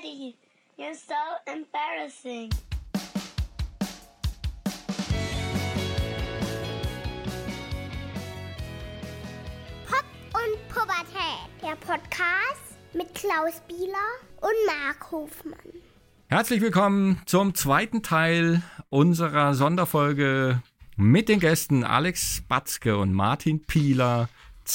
Daddy, you're so embarrassing. Pop und Pubertät, der Podcast mit Klaus Bieler und Marc Hofmann. Herzlich willkommen zum zweiten Teil unserer Sonderfolge mit den Gästen Alex Batzke und Martin Pieler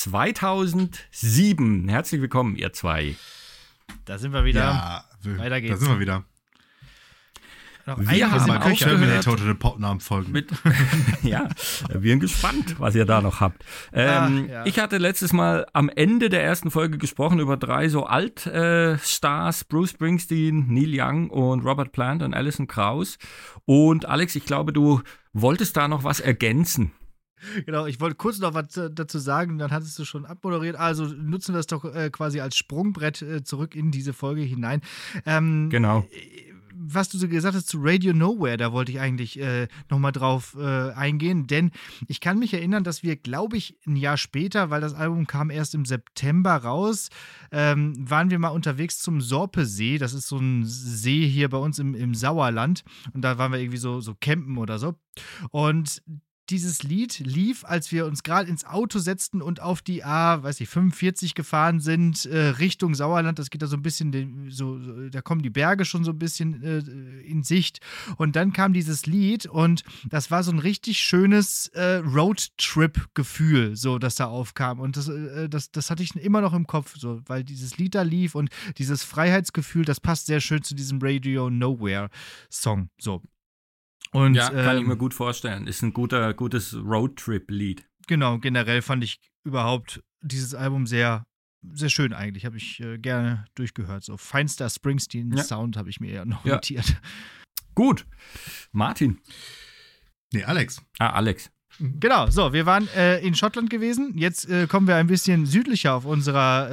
2007. Herzlich willkommen, ihr zwei. Da sind wir wieder. Ja, Weiter geht's. Da sind wir wieder. Noch Wir haben Mal auch gehört, Total Pop-Namen folgen. ja, wir sind gespannt, was ihr da noch habt. Ja. Ich hatte letztes Mal am Ende der ersten Folge gesprochen über 3 so Altstars, Bruce Springsteen, Neil Young und Robert Plant und Alison Krauss. Und Alex, ich glaube, du wolltest da noch was ergänzen. Genau, ich wollte kurz noch was dazu sagen, dann hattest du schon abmoderiert. Also nutzen wir es doch quasi als Sprungbrett zurück in diese Folge hinein. Genau. Was du so gesagt hast zu Radio Nowhere, da wollte ich eigentlich nochmal drauf eingehen, denn ich kann mich erinnern, dass wir, glaube ich, ein Jahr später, weil das Album kam erst im September raus, waren wir mal unterwegs zum Sorpesee, das ist so ein See hier bei uns im Sauerland, und da waren wir irgendwie so campen oder so, und dieses Lied lief, als wir uns gerade ins Auto setzten und auf die A45 gefahren sind, Richtung Sauerland. Das geht da so ein bisschen, da kommen die Berge schon so ein bisschen in Sicht. Und dann kam dieses Lied und das war so ein richtig schönes Roadtrip-Gefühl, so, das da aufkam. Und das hatte ich immer noch im Kopf, so, weil dieses Lied da lief und dieses Freiheitsgefühl, das passt sehr schön zu diesem Radio Nowhere-Song. So. Und, Ja, kann ich mir gut vorstellen. Ist ein gutes Roadtrip-Lied. Genau, generell fand ich überhaupt dieses Album sehr, sehr schön eigentlich. Habe ich gerne durchgehört. So feinster Springsteen-Sound habe ich mir eher noch notiert. Gut. Martin. Nee, Alex. Alex. Genau, so, wir waren in Schottland gewesen. Jetzt kommen wir ein bisschen südlicher auf unserer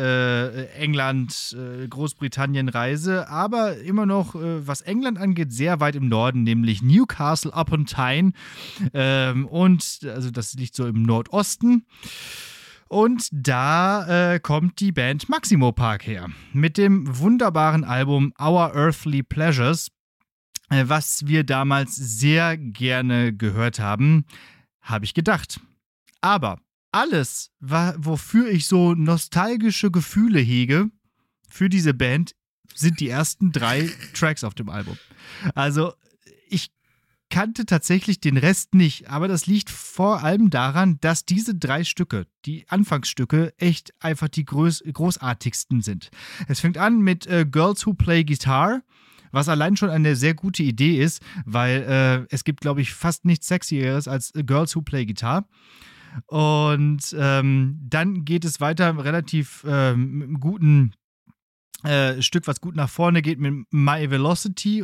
England-Großbritannien-Reise, aber immer noch, was England angeht, sehr weit im Norden, nämlich Newcastle upon Tyne. Und also das liegt so im Nordosten. Und da kommt die Band Maximo Park her mit dem wunderbaren Album Our Earthly Pleasures, was wir damals sehr gerne gehört haben. Habe ich gedacht. Aber alles, wofür ich so nostalgische Gefühle hege für diese Band, sind die ersten 3 Tracks auf dem Album. Also ich kannte tatsächlich den Rest nicht, aber das liegt vor allem daran, dass diese 3 Stücke, die Anfangsstücke, echt einfach die großartigsten sind. Es fängt an mit Girls Who Play Guitar, was allein schon eine sehr gute Idee ist, weil es gibt, glaube ich, fast nichts Sexieres als Girls Who Play Guitar. Und dann geht es weiter relativ mit einem guten Stück, was gut nach vorne geht, mit My Velocity.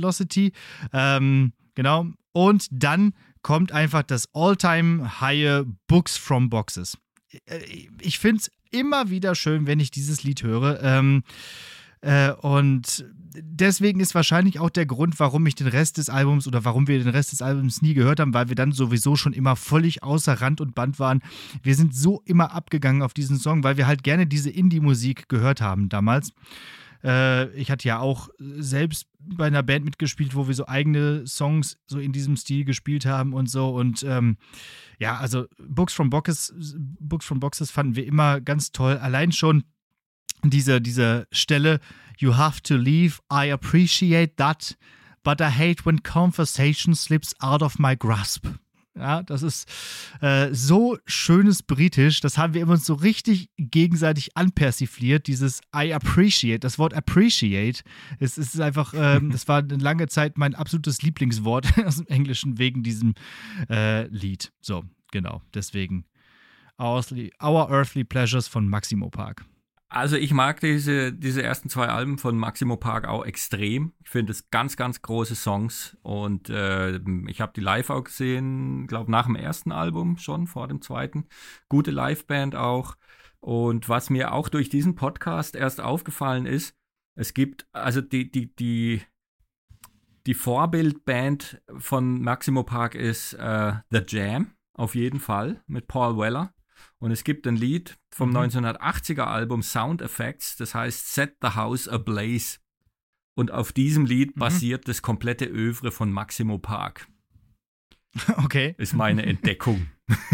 Genau. Und dann kommt einfach das All-Time-High Books from Boxes. Ich finde es immer wieder schön, wenn ich dieses Lied höre. Und deswegen ist wahrscheinlich auch der Grund, warum wir den Rest des Albums nie gehört haben, weil wir dann sowieso schon immer völlig außer Rand und Band waren. Wir sind so immer abgegangen auf diesen Song, weil wir halt gerne diese Indie-Musik gehört haben damals. Ich hatte ja auch selbst bei einer Band mitgespielt, wo wir so eigene Songs so in diesem Stil gespielt haben und so. Und also Books from Boxes fanden wir immer ganz toll. Allein schon diese Stelle, You have to leave, I appreciate that, but I hate when conversation slips out of my grasp. Ja, das ist so schönes Britisch, das haben wir immer so richtig gegenseitig anpersifliert, dieses I appreciate, das Wort appreciate, es ist einfach, das war eine lange Zeit mein absolutes Lieblingswort aus dem Englischen wegen diesem Lied. So, genau, deswegen Our Earthly Pleasures von Maximo Park. Also ich mag diese ersten 2 Alben von Maximo Park auch extrem. Ich finde es ganz, ganz große Songs und ich habe die live auch gesehen, glaube nach dem ersten Album schon, vor dem zweiten. Gute Liveband auch. Und was mir auch durch diesen Podcast erst aufgefallen ist, es gibt also die Vorbildband von Maximo Park ist The Jam, auf jeden Fall, mit Paul Weller. Und es gibt ein Lied vom 1980er Album Sound Effects, das heißt Set the House Ablaze. Und auf diesem Lied basiert das komplette Œuvre von Maximo Park. Okay. Ist meine Entdeckung.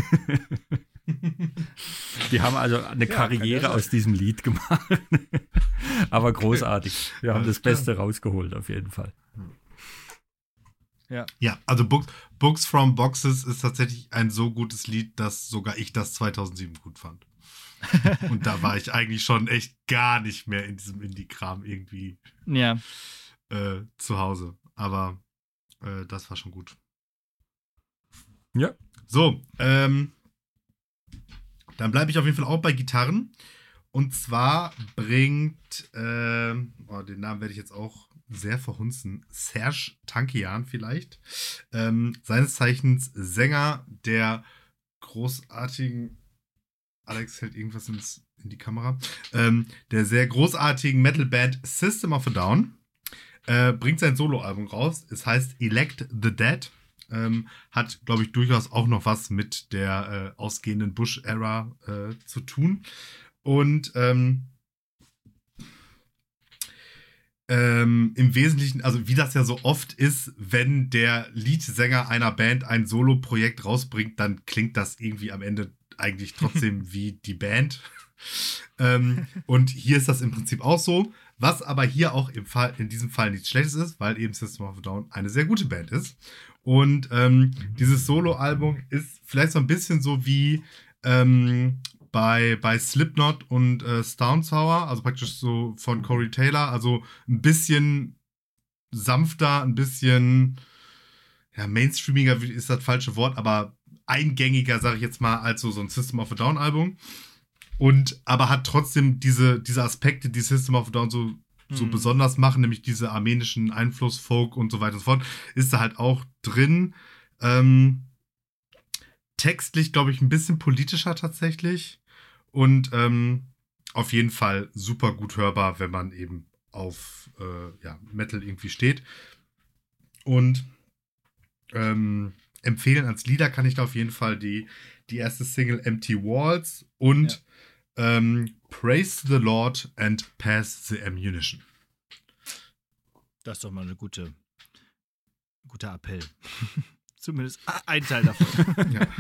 Die haben also eine Karriere aus diesem Lied gemacht. Aber großartig. Wir haben das Beste rausgeholt, auf jeden Fall. Ja, also Books from Boxes ist tatsächlich ein so gutes Lied, dass sogar ich das 2007 gut fand. Und da war ich eigentlich schon echt gar nicht mehr in diesem Indie-Kram irgendwie zu Hause. Aber das war schon gut. Ja. So, dann bleibe ich auf jeden Fall auch bei Gitarren. Und zwar bringt, den Namen werde ich jetzt auch sehr verhunzen, Serj Tankian vielleicht, seines Zeichens Sänger der großartigen, Alex hält irgendwas in die Kamera, der sehr großartigen Metalband System of a Down, bringt sein Soloalbum raus. Es heißt Elect the Dead. Hat, glaube ich, durchaus auch noch was mit der ausgehenden Bush-Ära zu tun. Und im Wesentlichen, also wie das ja so oft ist, wenn der Leadsänger einer Band ein Solo-Projekt rausbringt, dann klingt das irgendwie am Ende eigentlich trotzdem wie die Band. Und hier ist das im Prinzip auch so, was aber hier auch in diesem Fall nichts Schlechtes ist, weil eben System of a Down eine sehr gute Band ist. Und dieses Solo-Album ist vielleicht so ein bisschen so wie bei Slipknot und Stone Sour, also praktisch so von Corey Taylor, also ein bisschen sanfter, ein bisschen mainstreamiger ist das falsche Wort, aber eingängiger, sage ich jetzt mal, als so ein System of a Down Album. Und aber hat trotzdem diese Aspekte, die System of a Down so besonders machen, nämlich diese armenischen Einfluss, Folk und so weiter und so fort, ist da halt auch drin. Textlich, glaube ich, ein bisschen politischer tatsächlich. Und auf jeden Fall super gut hörbar, wenn man eben auf Metal irgendwie steht. Und empfehlen als Lieder kann ich da auf jeden Fall die erste Single Empty Walls und Praise the Lord and Pass the Ammunition. Das ist doch mal ein guter Appell. Zumindest ein Teil davon. Ja.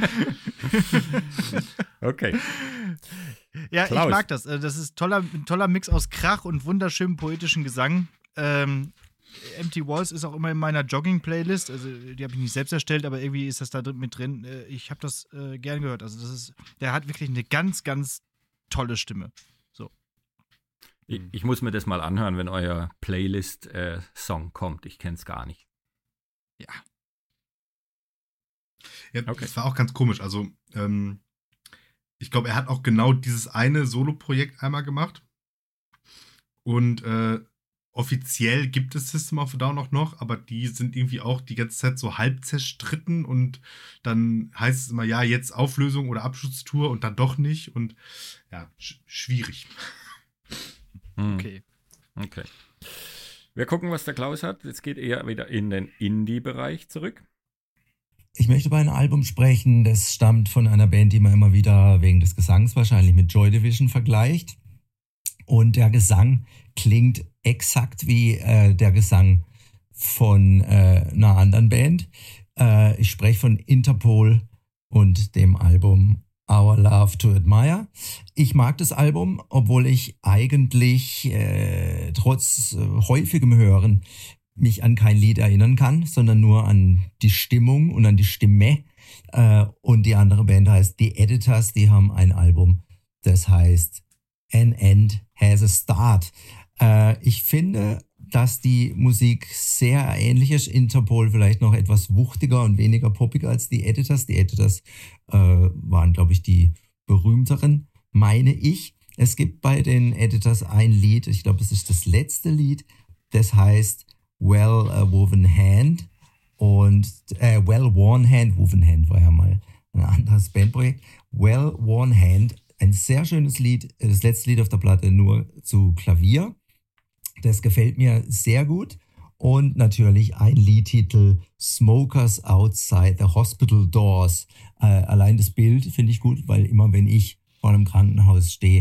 Okay. Ja, Klaus. Ich mag das. Das ist ein toller Mix aus Krach und wunderschönem poetischen Gesang. Empty Walls ist auch immer in meiner Jogging-Playlist. Also die habe ich nicht selbst erstellt, aber irgendwie ist das da mit drin. Ich habe das gern gehört. Also der hat wirklich eine ganz, ganz tolle Stimme. So. Ich muss mir das mal anhören, wenn euer Playlist-Song kommt. Ich kenne es gar nicht. Ja. Ja, Okay. Das war auch ganz komisch. Also, ich glaube, er hat auch genau dieses eine Solo-Projekt einmal gemacht. Und offiziell gibt es System of a Down auch noch, aber die sind irgendwie auch die ganze Zeit so halb zerstritten und dann heißt es immer, ja, jetzt Auflösung oder Abschutztour und dann doch nicht und ja, schwierig. Okay. Okay. Wir gucken, was der Klaus hat. Jetzt geht er wieder in den Indie-Bereich zurück. Ich möchte über ein Album sprechen, das stammt von einer Band, die man immer wieder wegen des Gesangs wahrscheinlich mit Joy Division vergleicht. Und der Gesang klingt exakt wie der Gesang von einer anderen Band. Ich spreche von Interpol und dem Album Our Love to Admire. Ich mag das Album, obwohl ich eigentlich trotz häufigem Hören mich an kein Lied erinnern kann, sondern nur an die Stimmung und an die Stimme. Und die andere Band heißt The Editors, die haben ein Album, das heißt An End Has a Start. Ich finde, dass die Musik sehr ähnlich ist. Interpol vielleicht noch etwas wuchtiger und weniger poppiger als die Editors. Die Editors waren, glaube ich, die berühmteren, meine ich. Es gibt bei den Editors ein Lied, ich glaube, es ist das letzte Lied, das heißt Well-Woven Hand und Well-Worn Hand, Woven Hand war ja mal ein anderes Bandprojekt. Well-Worn Hand, ein sehr schönes Lied, das letzte Lied auf der Platte nur zu Klavier. Das gefällt mir sehr gut. Und natürlich ein Liedtitel, Smokers Outside the Hospital Doors. Allein das Bild finde ich gut, weil immer wenn ich vor einem Krankenhaus stehe,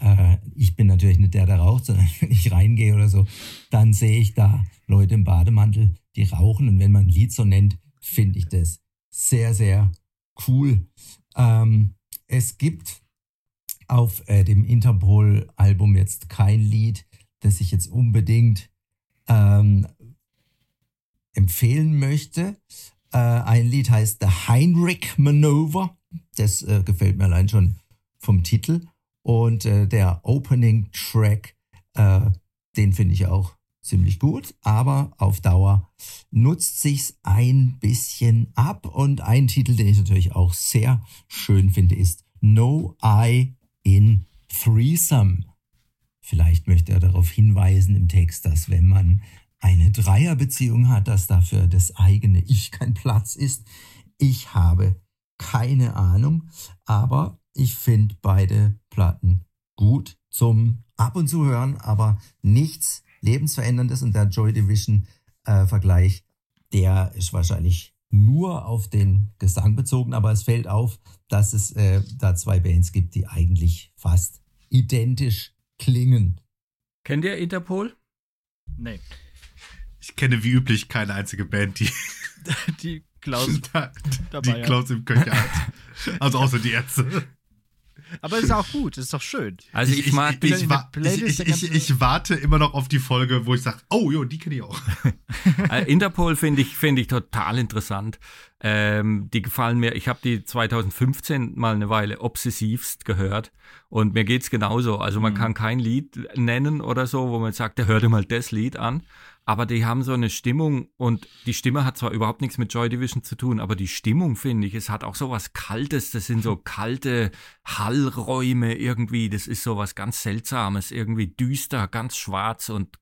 Ich bin natürlich nicht der raucht, sondern wenn ich reingehe oder so, dann sehe ich da Leute im Bademantel, die rauchen. Und wenn man ein Lied so nennt, finde ich das sehr, sehr cool. Es gibt auf dem Interpol-Album jetzt kein Lied, das ich jetzt unbedingt empfehlen möchte. Ein Lied heißt The Heinrich Maneuver. Das gefällt mir allein schon vom Titel. Und der Opening-Track, den finde ich auch ziemlich gut. Aber auf Dauer nutzt sich's ein bisschen ab. Und ein Titel, den ich natürlich auch sehr schön finde, ist No I in Threesome. Vielleicht möchte er darauf hinweisen im Text, dass wenn man eine Dreierbeziehung hat, dass dafür das eigene Ich kein Platz ist. Ich habe keine Ahnung, aber ich finde beide Platten gut zum ab und zu hören, aber nichts Lebensveränderndes. Und der Joy Division Vergleich, der ist wahrscheinlich nur auf den Gesang bezogen, aber es fällt auf, dass es da zwei Bands gibt, die eigentlich fast identisch klingen. Kennt ihr Interpol? Nee. Ich kenne wie üblich keine einzige Band, die Die Klaus die Klaus im Köcher hat. Also außer die Ärzte. Aber ist auch gut, ist doch schön. Also ich mag die. Ich warte immer noch auf die Folge, wo ich sage, oh, jo, die kenne ich auch. Interpol finde ich total interessant. Die gefallen mir. Ich habe die 2015 mal eine Weile obsessivst gehört und mir geht's genauso. Also man kann kein Lied nennen oder so, wo man sagt, hör dir mal das Lied an. Aber die haben so eine Stimmung und die Stimme hat zwar überhaupt nichts mit Joy Division zu tun, aber die Stimmung, finde ich, es hat auch so was Kaltes. Das sind so kalte Hallräume irgendwie. Das ist so was ganz Seltsames, irgendwie düster, ganz schwarz und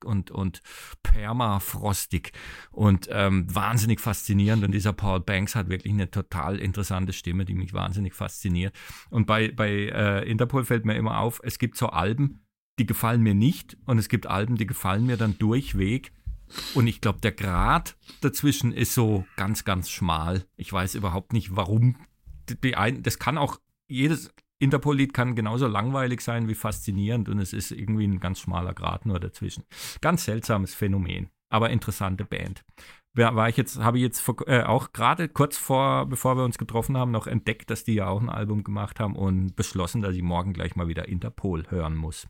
permafrostig und wahnsinnig faszinierend. Und dieser Paul Banks hat wirklich eine total interessante Stimme, die mich wahnsinnig fasziniert. Und bei Interpol fällt mir immer auf, es gibt so Alben, die gefallen mir nicht und es gibt Alben, die gefallen mir dann durchweg. Und ich glaube, der Grat dazwischen ist so ganz, ganz schmal. Ich weiß überhaupt nicht, warum. Das kann auch, jedes Interpol-Lied kann genauso langweilig sein wie faszinierend und es ist irgendwie ein ganz schmaler Grat nur dazwischen. Ganz seltsames Phänomen, aber interessante Band. Habe ich jetzt auch gerade kurz bevor wir uns getroffen haben, noch entdeckt, dass die ja auch ein Album gemacht haben und beschlossen, dass ich morgen gleich mal wieder Interpol hören muss.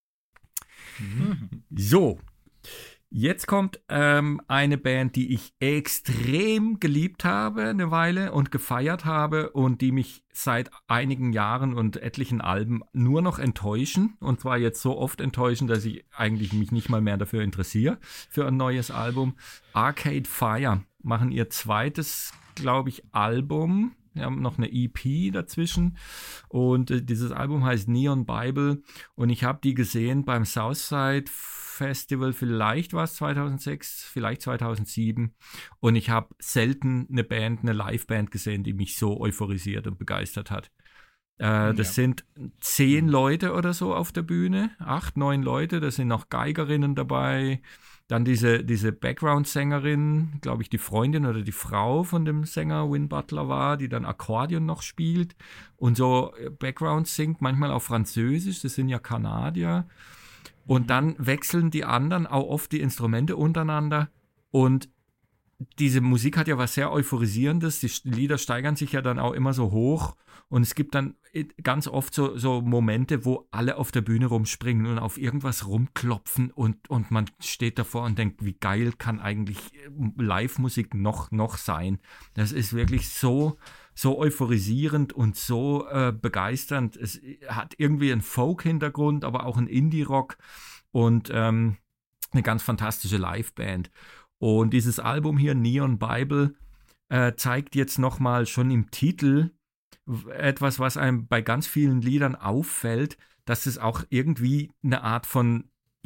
So. Jetzt kommt eine Band, die ich extrem geliebt habe eine Weile und gefeiert habe und die mich seit einigen Jahren und etlichen Alben nur noch enttäuschen. Und zwar jetzt so oft enttäuschen, dass ich eigentlich mich nicht mal mehr dafür interessiere für ein neues Album. Arcade Fire machen ihr zweites, glaube ich, Album. Wir haben noch eine EP dazwischen und dieses Album heißt Neon Bible und ich habe die gesehen beim Southside Festival, vielleicht war es 2006, vielleicht 2007 und ich habe selten eine Liveband gesehen, die mich so euphorisiert und begeistert hat. Das sind 10 Leute oder so auf der Bühne, 8, 9 Leute, da sind noch Geigerinnen dabei, dann diese Background-Sängerin, glaube ich, die Freundin oder die Frau von dem Sänger Win Butler war, die dann Akkordeon noch spielt und so Background singt, manchmal auf Französisch, das sind ja Kanadier. Und dann wechseln die anderen auch oft die Instrumente untereinander und diese Musik hat ja was sehr Euphorisierendes, die Lieder steigern sich ja dann auch immer so hoch und es gibt dann ganz oft so Momente, wo alle auf der Bühne rumspringen und auf irgendwas rumklopfen und man steht davor und denkt, wie geil kann eigentlich Live-Musik noch sein. Das ist wirklich so euphorisierend und so begeisternd. Es hat irgendwie einen Folk-Hintergrund, aber auch einen Indie-Rock und eine ganz fantastische Liveband. Und dieses Album hier, Neon Bible, zeigt jetzt nochmal schon im Titel etwas, was einem bei ganz vielen Liedern auffällt, dass es auch irgendwie eine Art von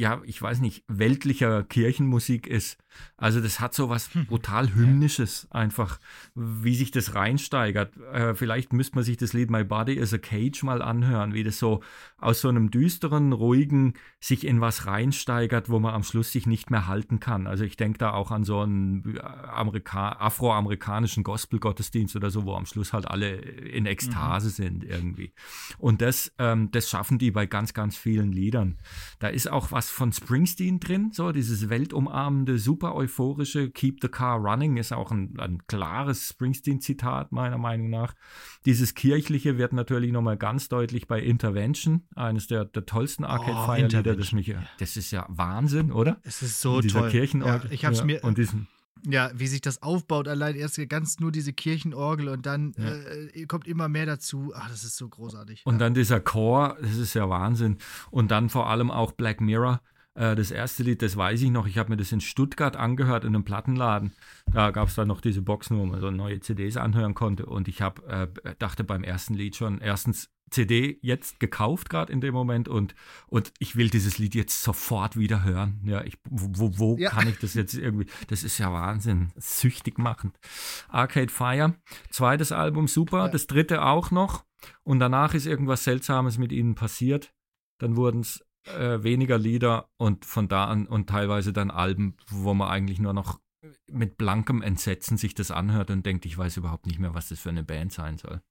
ja, ich weiß nicht, weltlicher Kirchenmusik ist. Also das hat so was brutal Hymnisches einfach, wie sich das reinsteigert. Vielleicht müsste man sich das Lied My Body is a Cage mal anhören, wie das so aus so einem düsteren, ruhigen sich in was reinsteigert, wo man am Schluss sich nicht mehr halten kann. Also ich denke da auch an so einen afroamerikanischen Gospel-Gottesdienst oder so, wo am Schluss halt alle in Ekstase sind irgendwie. Und das schaffen die bei ganz, ganz vielen Liedern. Da ist auch was von Springsteen drin, so dieses weltumarmende, super euphorische Keep the Car Running ist auch ein klares Springsteen-Zitat meiner Meinung nach. Dieses Kirchliche wird natürlich nochmal ganz deutlich bei Intervention, eines der tollsten Arcade-Fire-Lieder. Das ist ja Wahnsinn, oder? Es ist so dieser toll. Kirchenorgel. Ja, ich hab's mir... Und diesen... Ja, wie sich das aufbaut, allein erst ganz nur diese Kirchenorgel und dann kommt immer mehr dazu. Ach, das ist so großartig. Und dann dieser Chor, das ist ja Wahnsinn. Und dann vor allem auch Black Mirror. Das erste Lied, das weiß ich noch, ich habe mir das in Stuttgart angehört, in einem Plattenladen. Da gab es dann noch diese Boxen, wo man so neue CDs anhören konnte. Und ich dachte beim ersten Lied schon, erstens CD jetzt gekauft gerade in dem Moment und ich will dieses Lied jetzt sofort wieder hören. Ja, wo kann ich das jetzt irgendwie? Das ist ja Wahnsinn, süchtig machend. Arcade Fire, zweites Album super, das dritte auch noch und danach ist irgendwas Seltsames mit ihnen passiert. Dann wurden es weniger Lieder und von da an und teilweise dann Alben, wo man eigentlich nur noch mit blankem Entsetzen sich das anhört und denkt, ich weiß überhaupt nicht mehr, was das für eine Band sein soll.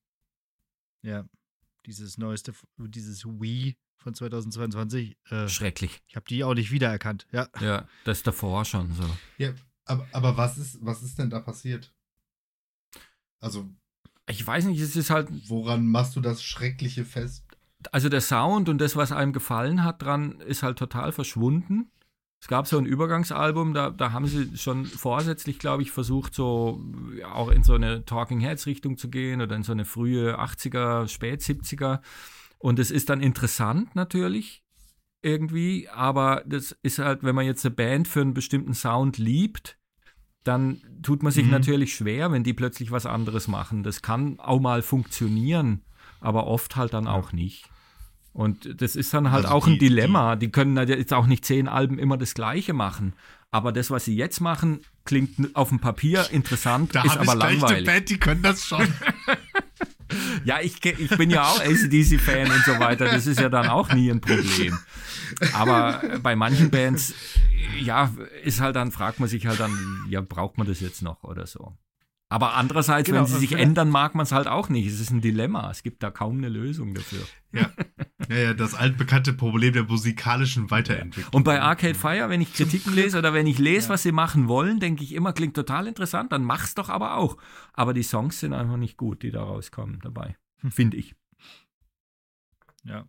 Ja, dieses neueste, dieses Wii von 2022. Schrecklich. Ich habe die auch nicht wiedererkannt. Ja, das davor schon so. Ja, aber was ist denn da passiert? Also, ich weiß nicht, es ist halt... Woran machst du das Schreckliche fest? Also der Sound und das, was einem gefallen hat dran, ist halt total verschwunden. Es gab so ein Übergangsalbum, da haben sie schon vorsätzlich, glaube ich, versucht, so auch in so eine Talking Heads Richtung zu gehen oder in so eine frühe 80er, spät 70er. Und es ist dann interessant natürlich irgendwie, aber das ist halt, wenn man jetzt eine Band für einen bestimmten Sound liebt, dann tut man sich natürlich schwer, wenn die plötzlich was anderes machen. Das kann auch mal funktionieren, aber oft halt dann auch nicht. Und das ist dann halt auch ein Dilemma. Die können jetzt auch nicht 10 Alben immer das Gleiche machen. Aber das, was sie jetzt machen, klingt auf dem Papier interessant, ist aber langweilig. Eine Band, die können das schon. Ja, ich bin ja auch AC/DC-Fan und so weiter. Das ist ja dann auch nie ein Problem. Aber bei manchen Bands, ja, ist halt dann, fragt man sich halt dann, ja, braucht man das jetzt noch oder so. Aber andererseits, Genau, wenn sie sich ändern, mag man es halt auch nicht. Es ist ein Dilemma. Es gibt da kaum eine Lösung dafür. Ja, das altbekannte Problem der musikalischen Weiterentwicklung. Und bei Arcade Fire, wenn ich Kritiken lese oder wenn ich lese, was sie machen wollen, denke ich immer, klingt total interessant, dann mach's doch aber auch. Aber die Songs sind einfach nicht gut, die da rauskommen dabei. Finde ich. Ja.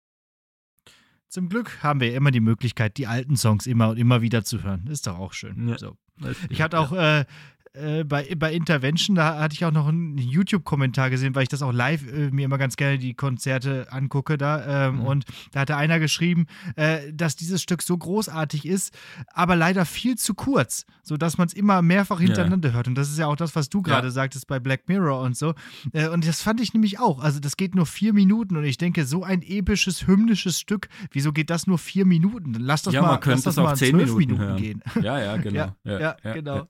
Zum Glück haben wir immer die Möglichkeit, die alten Songs immer und immer wieder zu hören. Ist doch auch schön. Ja. So. Ich hatte auch bei Intervention, da hatte ich auch noch einen YouTube-Kommentar gesehen, weil ich das auch live mir immer ganz gerne die Konzerte angucke da. Und da hatte einer geschrieben, dass dieses Stück so großartig ist, aber leider viel zu kurz, sodass man es immer mehrfach hintereinander hört. Und das ist ja auch das, was du gerade sagtest bei Black Mirror und so. Und das fand ich nämlich auch. Also das geht nur 4 Minuten und ich denke, so ein episches, hymnisches Stück, wieso geht das nur 4 Minuten? Lass das man könnte es auch 10 Minuten hören. Gehen. Ja, genau. Ja, genau.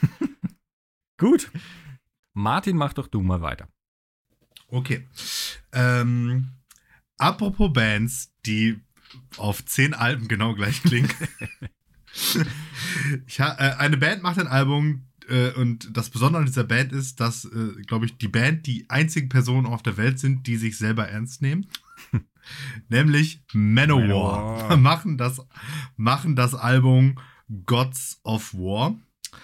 Gut. Martin, mach doch du mal weiter. Okay. Apropos Bands, die auf 10 Alben genau gleich klingen. Eine Band macht ein Album und das Besondere an dieser Band ist, dass, glaube ich, die Band die einzigen Personen auf der Welt sind, die sich selber ernst nehmen. Nämlich Manowar. machen das Album Gods of War.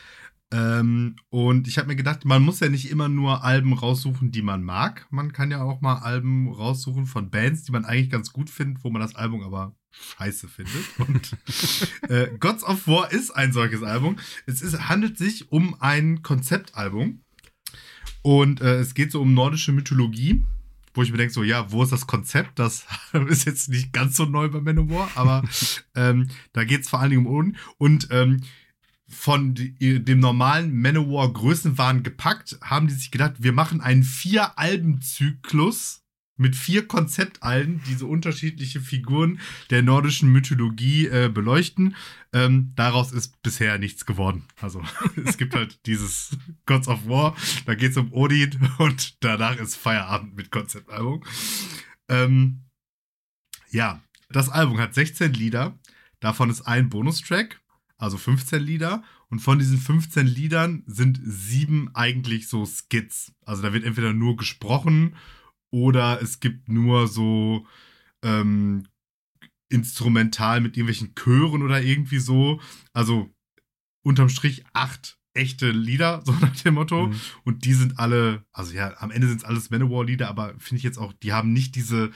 Und ich habe mir gedacht, man muss ja nicht immer nur Alben raussuchen, die man mag. Man kann ja auch mal Alben raussuchen von Bands, die man eigentlich ganz gut findet, wo man das Album aber scheiße findet. Und Gods of War ist ein solches Album. Handelt sich um ein Konzeptalbum. Und es geht so um nordische Mythologie, wo ich mir denke, so, ja, wo ist das Konzept? Das ist jetzt nicht ganz so neu bei Manowar, aber da geht es vor allen Dingen um Odin. Und von dem normalen Manowar Größenwahn gepackt, haben die sich gedacht, wir machen einen 4-Alben-Zyklus mit 4 Konzeptalben, die so unterschiedliche Figuren der nordischen Mythologie beleuchten. Daraus ist bisher nichts geworden. Also es gibt halt dieses Gods of War, da geht es um Odin und danach ist Feierabend mit Konzeptalbum. Ja, das Album hat 16 Lieder, davon ist ein Bonustrack, also 15 Lieder. Und von diesen 15 Liedern sind 7 eigentlich so Skits. Also da wird entweder nur gesprochen oder es gibt nur so instrumental mit irgendwelchen Chören oder irgendwie so. Also unterm Strich 8 echte Lieder, so nach dem Motto. Mhm. Und die sind alle, also ja, am Ende sind es alles Manowar-Lieder, aber finde ich jetzt auch, die haben nicht diese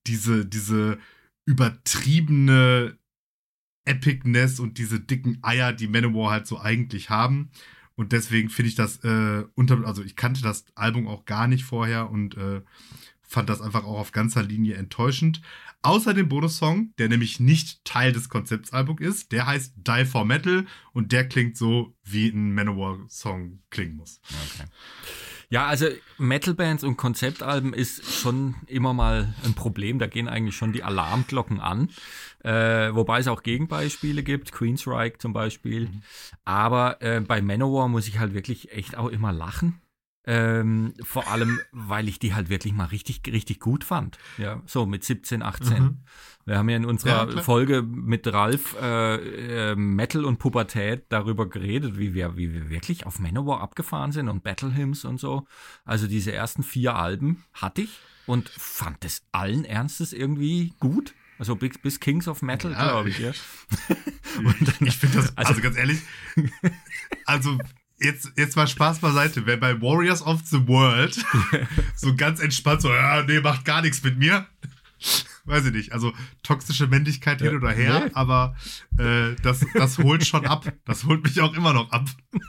übertriebene Epicness und diese dicken Eier, die Manowar halt so eigentlich haben. Und deswegen finde ich das also ich kannte das Album auch gar nicht vorher und fand das einfach auch auf ganzer Linie enttäuschend. Außer dem Bonussong, der nämlich nicht Teil des Konzeptalbums ist, der heißt Die for Metal und der klingt so, wie ein Manowar-Song klingen muss. Okay. Ja, also Metalbands und Konzeptalben ist schon immer mal ein Problem. Da gehen eigentlich schon die Alarmglocken an. Wobei es auch Gegenbeispiele gibt, Queensryche zum Beispiel. Aber bei Manowar muss ich halt wirklich echt auch immer lachen. Vor allem, weil ich die halt wirklich mal richtig, richtig gut fand. Ja, so mit 17, 18. Mhm. Wir haben ja in unserer Folge mit Ralf Metal und Pubertät darüber geredet, wie wir wirklich auf Manowar abgefahren sind und Battle Hymns und so. Also diese ersten 4 Alben hatte ich und fand es allen Ernstes irgendwie gut. Also bis Kings of Metal, ja, glaube ich. Ja. Ich finde das, also ganz ehrlich, also Jetzt mal Spaß beiseite, wer bei Warriors of the World so ganz entspannt so, ja, nee, macht gar nichts mit mir. Weiß ich nicht, also toxische Männlichkeit hin oder her, nee. Aber das holt schon ab. Das holt mich auch immer noch ab.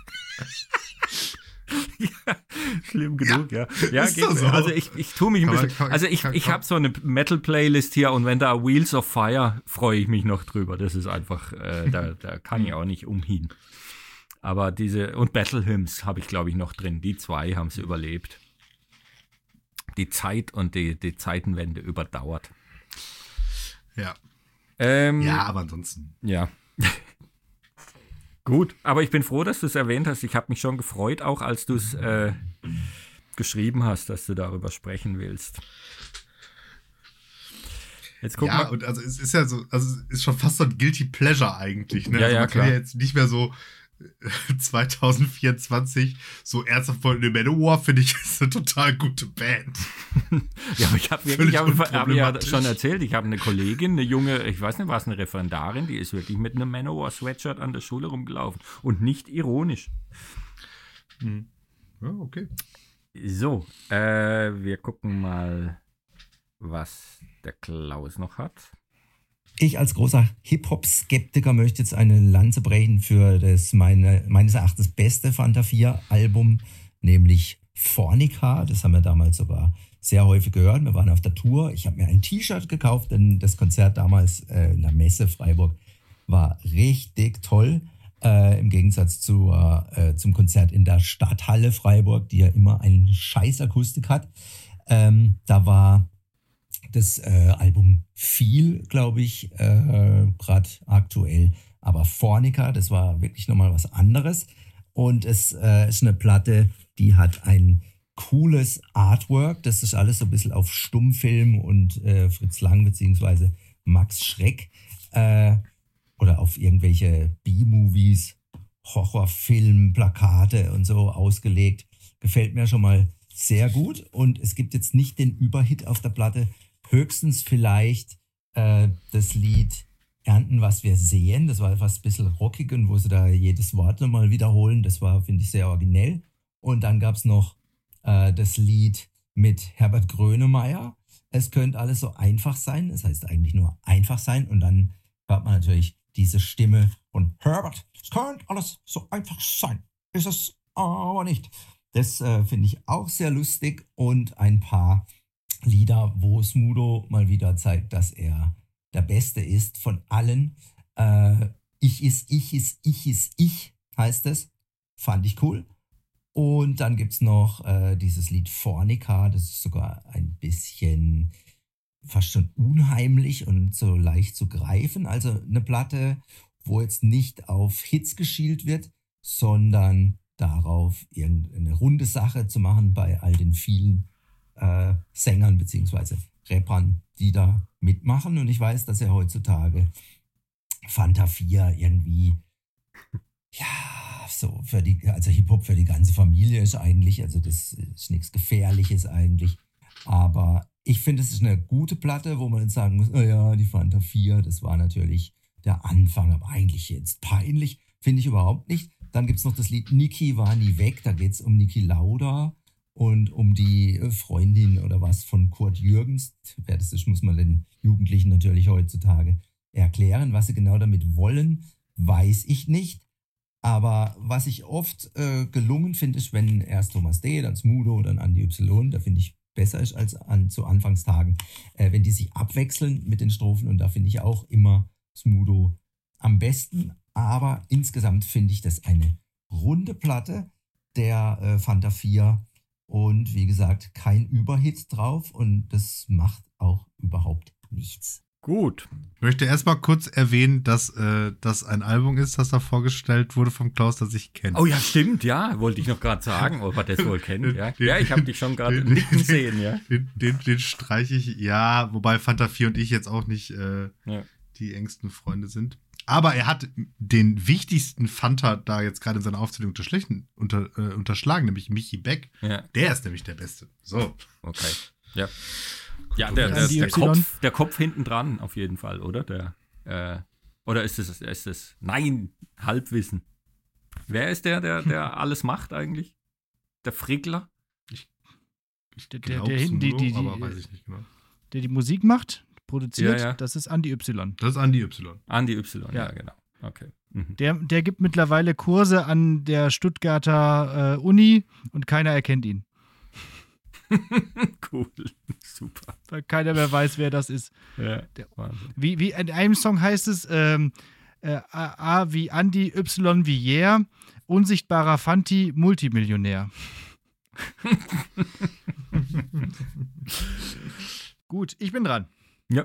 Ja, schlimm genug, ja. Ja, geht so. Also ich tue mich ein bisschen. Also ich habe so eine Metal-Playlist hier und wenn da Wheels of Fire, freue ich mich noch drüber. Das ist einfach, da kann ich auch nicht umhin. Aber und Battle Hymns habe ich, glaube ich, noch drin. Die 2 haben sie überlebt. Die Zeit und die Zeitenwende überdauert. Ja. Ja, aber ansonsten. Ja. Gut, aber ich bin froh, dass du es erwähnt hast. Ich habe mich schon gefreut, auch als du es geschrieben hast, dass du darüber sprechen willst. Jetzt guck mal. Und also es ist ja so, also es ist schon fast so ein Guilty Pleasure eigentlich. Ne? Ja, also ja, man klar. kann ja jetzt nicht mehr so 2024 so ernsthaft von Manowar, finde ich, ist eine total gute Band. Ja, aber ich habe ja schon erzählt, ich habe eine Kollegin, eine junge, ich weiß nicht, war es eine Referendarin, die ist wirklich mit einem Manowar-Sweatshirt an der Schule rumgelaufen und nicht ironisch. Ja, okay. So, wir gucken mal, was der Klaus noch hat. Ich als großer Hip-Hop-Skeptiker möchte jetzt eine Lanze brechen für das meines Erachtens beste Fanta 4-Album, nämlich Fornica. Das haben wir damals sogar sehr häufig gehört. Wir waren auf der Tour. Ich habe mir ein T-Shirt gekauft, denn das Konzert damals in der Messe Freiburg war richtig toll. Im Gegensatz zum Konzert in der Stadthalle Freiburg, die ja immer eine scheiß Akustik hat. Da war das Album viel, glaube ich, gerade aktuell. Aber Fornica, das war wirklich nochmal was anderes. Und es ist eine Platte, die hat ein cooles Artwork. Das ist alles so ein bisschen auf Stummfilm und Fritz Lang beziehungsweise Max Schreck oder auf irgendwelche B-Movies, Horrorfilm, Plakate und so ausgelegt. Gefällt mir schon mal sehr gut. Und es gibt jetzt nicht den Überhit auf der Platte, höchstens vielleicht das Lied Ernten, was wir sehen. Das war fast ein bisschen rockig und wo sie da jedes Wort nochmal wiederholen. Das war, finde ich, sehr originell. Und dann gab es noch das Lied mit Herbert Grönemeyer. Es könnte alles so einfach sein. Das heißt eigentlich nur einfach sein. Und dann hört man natürlich diese Stimme von Herbert. Es könnte alles so einfach sein. Ist es aber nicht. Das finde ich auch sehr lustig. Und ein paar Lieder, wo Smudo mal wieder zeigt, dass er der Beste ist von allen. Ich heißt es. Fand ich cool. Und dann gibt es noch dieses Lied Fornica, das ist sogar ein bisschen fast schon unheimlich und so leicht zu greifen. Also eine Platte, wo jetzt nicht auf Hits geschielt wird, sondern darauf, irgendeine runde Sache zu machen bei all den vielen Sängern bzw. Rappern, die da mitmachen. Und ich weiß, dass er heutzutage Fanta 4 irgendwie, ja, so also Hip-Hop für die ganze Familie ist eigentlich, also das ist nichts Gefährliches eigentlich. Aber ich finde, es ist eine gute Platte, wo man jetzt sagen muss, oh ja, die Fanta 4, das war natürlich der Anfang, aber eigentlich jetzt peinlich, finde ich überhaupt nicht. Dann gibt es noch das Lied Niki war nie weg, da geht es um Niki Lauda und um die Freundin oder was von Kurt Jürgens. Wer das ist, muss man den Jugendlichen natürlich heutzutage erklären. Was sie genau damit wollen, weiß ich nicht. Aber was ich oft gelungen finde, ist, wenn erst Thomas D., dann Smudo, dann Andi Y., da finde ich besser ist als zu Anfangstagen, wenn die sich abwechseln mit den Strophen. Und da finde ich auch immer Smudo am besten. Aber insgesamt finde ich das eine runde Platte der Fanta 4. Und wie gesagt, kein Überhit drauf. Und das macht auch überhaupt nichts. Gut. Ich möchte erstmal kurz erwähnen, dass das ein Album ist, das da vorgestellt wurde vom Klaus, das ich kenne. Oh ja, stimmt, ja. Wollte ich noch gerade sagen, ob er das wohl kennt. Ja, ja, ich habe dich schon gerade nicken sehen, ja. Den streiche ich, ja, wobei Fanta 4 und ich jetzt auch nicht die engsten Freunde sind. Aber er hat den wichtigsten Fanta da jetzt gerade in seiner Aufzählung unterschlagen, nämlich Michi Beck. Ja. Der ist nämlich der Beste. So. Okay, ja. Ja, der Kopf hinten dran auf jeden Fall, oder? Oder ist es nein, Halbwissen. Wer ist der alles macht eigentlich? Der Frickler? Der hinten, aber weiß ich nicht genau. Der die Musik macht, produziert, das ist Andi Y. Das ist Andi Y. Andi Y, ja genau. Okay. Mhm. Der gibt mittlerweile Kurse an der Stuttgarter Uni und keiner erkennt ihn. Cool, super. Weil keiner mehr weiß, wer das ist. Ja, Wahnsinn. Wie in einem Song heißt es, A wie Andi, Y wie Yeah, unsichtbarer Fanti, Multimillionär. Gut, ich bin dran. Ja.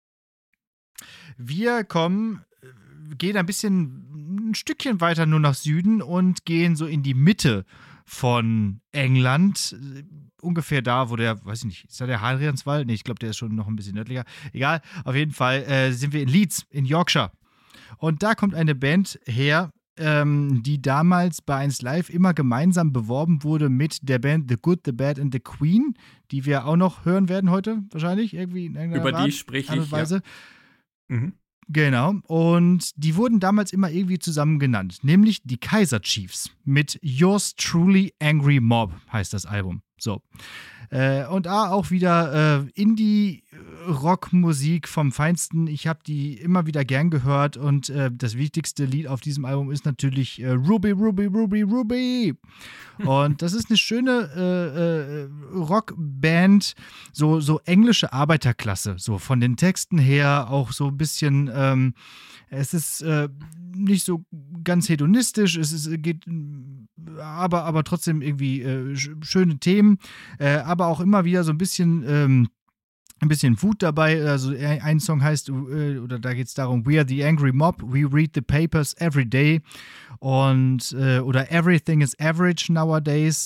Wir gehen ein Stückchen weiter nur nach Süden und gehen so in die Mitte von England, ungefähr da, wo weiß ich nicht, ist da der Hadrianswall? Nee, ich glaube, der ist schon noch ein bisschen nördlicher. Egal, auf jeden Fall sind wir in Leeds, in Yorkshire. Und da kommt eine Band her, die damals bei 1 Live immer gemeinsam beworben wurde mit der Band The Good, The Bad and The Queen, die wir auch noch hören werden heute, wahrscheinlich, irgendwie in irgendeiner Über die spreche ich, Weise. Ja. Mhm. Genau, und die wurden damals immer irgendwie zusammen genannt, nämlich die Kaiser Chiefs mit Yours Truly Angry Mob heißt das Album. So. Und auch wieder Indie-Rock-Musik vom Feinsten. Ich habe die immer wieder gern gehört und das wichtigste Lied auf diesem Album ist natürlich Ruby, Ruby, Ruby, Ruby. Und das ist eine schöne Rockband, so englische Arbeiterklasse, so von den Texten her auch so ein bisschen, es ist nicht so ganz hedonistisch, geht aber trotzdem irgendwie schöne Themen, aber auch immer wieder so ein bisschen Wut dabei. Also ein Song heißt, oder da geht es darum, We are the angry mob, we read the papers every day und oder Everything is average nowadays.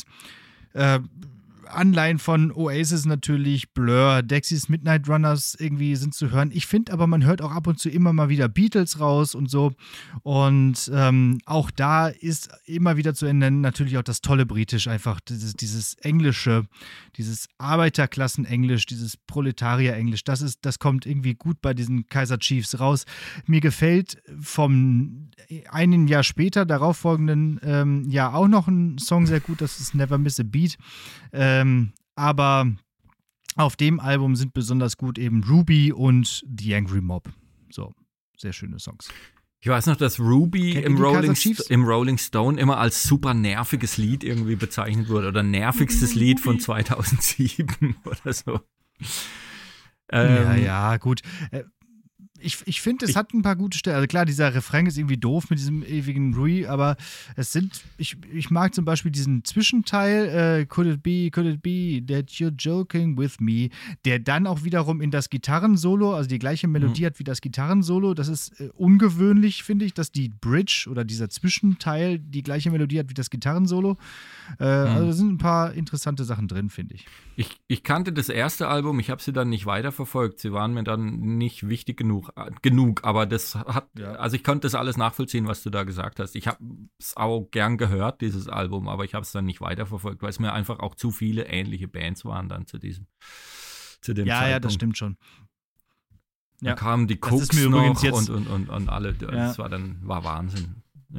Anleihen von Oasis natürlich, Blur, Dexys Midnight Runners irgendwie sind zu hören. Ich finde aber, man hört auch ab und zu immer mal wieder Beatles raus und so. Und auch da ist immer wieder zu nennen natürlich auch das tolle Britisch, einfach dieses Englische, dieses Arbeiterklassen-Englisch, dieses Proletarier-Englisch. Das kommt irgendwie gut bei diesen Kaiser Chiefs raus. Mir gefällt vom einen Jahr später, darauffolgenden Jahr auch noch ein Song sehr gut, das ist Never Miss a Beat. Aber auf dem Album sind besonders gut eben Ruby und The Angry Mob. So, sehr schöne Songs. Ich weiß noch, dass Ruby im Rolling Stone immer als super nerviges Lied irgendwie bezeichnet wurde oder nervigstes Lied von 2007 oder so. Ja, gut. Ich finde, es hat ein paar gute Stellen. Also klar, dieser Refrain ist irgendwie doof mit diesem ewigen Rui, aber ich mag zum Beispiel diesen Zwischenteil, could it be that you're joking with me, der dann auch wiederum in das Gitarrensolo, also die gleiche Melodie hat wie das Gitarrensolo. Das ist ungewöhnlich, finde ich, dass die Bridge oder dieser Zwischenteil die gleiche Melodie hat wie das Gitarrensolo. Also da sind ein paar interessante Sachen drin, finde ich. Ich kannte das erste Album, ich habe sie dann nicht weiterverfolgt. Sie waren mir dann nicht wichtig genug, aber das hat, also ich konnte das alles nachvollziehen, was du da gesagt hast. Ich habe es auch gern gehört, dieses Album, aber ich habe es dann nicht weiterverfolgt, weil es mir einfach auch zu viele ähnliche Bands waren dann zu dem Zeitpunkt. Ja, das stimmt schon. Da kamen die Cooks noch und alle, das war Wahnsinn.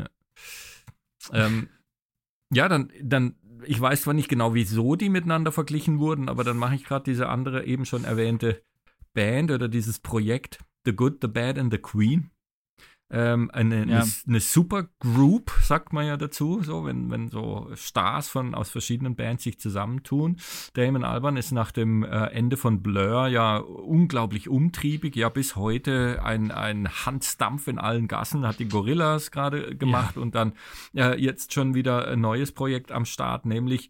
Ja, dann ich weiß zwar nicht genau, wieso die miteinander verglichen wurden, aber dann mache ich gerade diese andere eben schon erwähnte Band oder dieses Projekt The Good, The Bad and The Queen. Eine Supergroup, sagt man ja dazu, so, wenn so Stars aus verschiedenen Bands sich zusammentun. Damon Albarn ist nach dem Ende von Blur ja unglaublich umtriebig, ja bis heute ein Hansdampf in allen Gassen, hat die Gorillaz gerade gemacht und dann jetzt schon wieder ein neues Projekt am Start, nämlich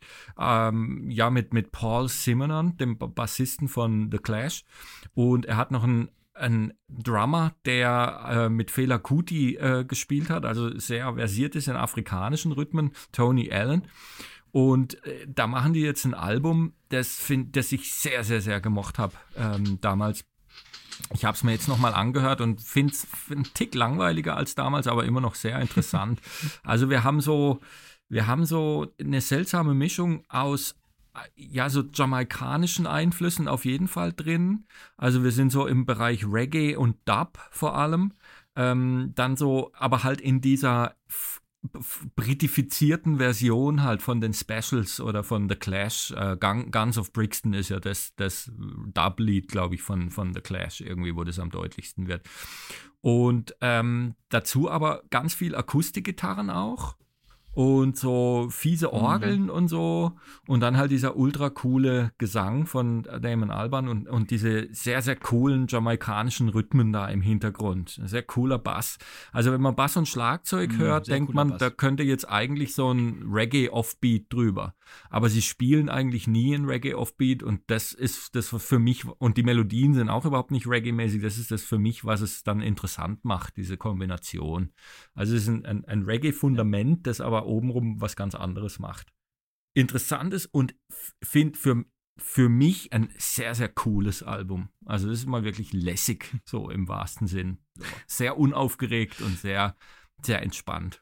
mit Paul Simonon, dem Bassisten von The Clash, und er hat noch ein Drummer, der mit Fela Kuti gespielt hat, also sehr versiert ist in afrikanischen Rhythmen, Tony Allen. Und da machen die jetzt ein Album, das ich sehr, sehr, sehr gemocht habe damals. Ich habe es mir jetzt nochmal angehört und finde es einen Tick langweiliger als damals, aber immer noch sehr interessant. Also wir haben so eine seltsame Mischung aus so jamaikanischen Einflüssen auf jeden Fall drin. Also wir sind so im Bereich Reggae und Dub vor allem. Dann so, aber halt in dieser britifizierten Version halt von den Specials oder von The Clash. Guns of Brixton ist ja das Dub-Lied, glaube ich, von The Clash irgendwie, wo das am deutlichsten wird. Und dazu aber ganz viel Akustikgitarren auch. Und so fiese Orgeln und so. Und dann halt dieser ultra coole Gesang von Damon Albarn und diese sehr, sehr coolen jamaikanischen Rhythmen da im Hintergrund. Ein sehr cooler Bass. Also wenn man Bass und Schlagzeug hört, denkt man, Bass. Da könnte jetzt eigentlich so ein Reggae-Offbeat drüber. Aber sie spielen eigentlich nie ein Reggae-Offbeat und das ist das für mich, und die Melodien sind auch überhaupt nicht Reggae-mäßig, das ist das für mich, was es dann interessant macht, diese Kombination. Also es ist ein Reggae-Fundament, das aber obenrum was ganz anderes macht. Interessant ist und finde für mich ein sehr, sehr cooles Album. Also das ist mal wirklich lässig, so im wahrsten Sinn. Sehr unaufgeregt und sehr, sehr entspannt.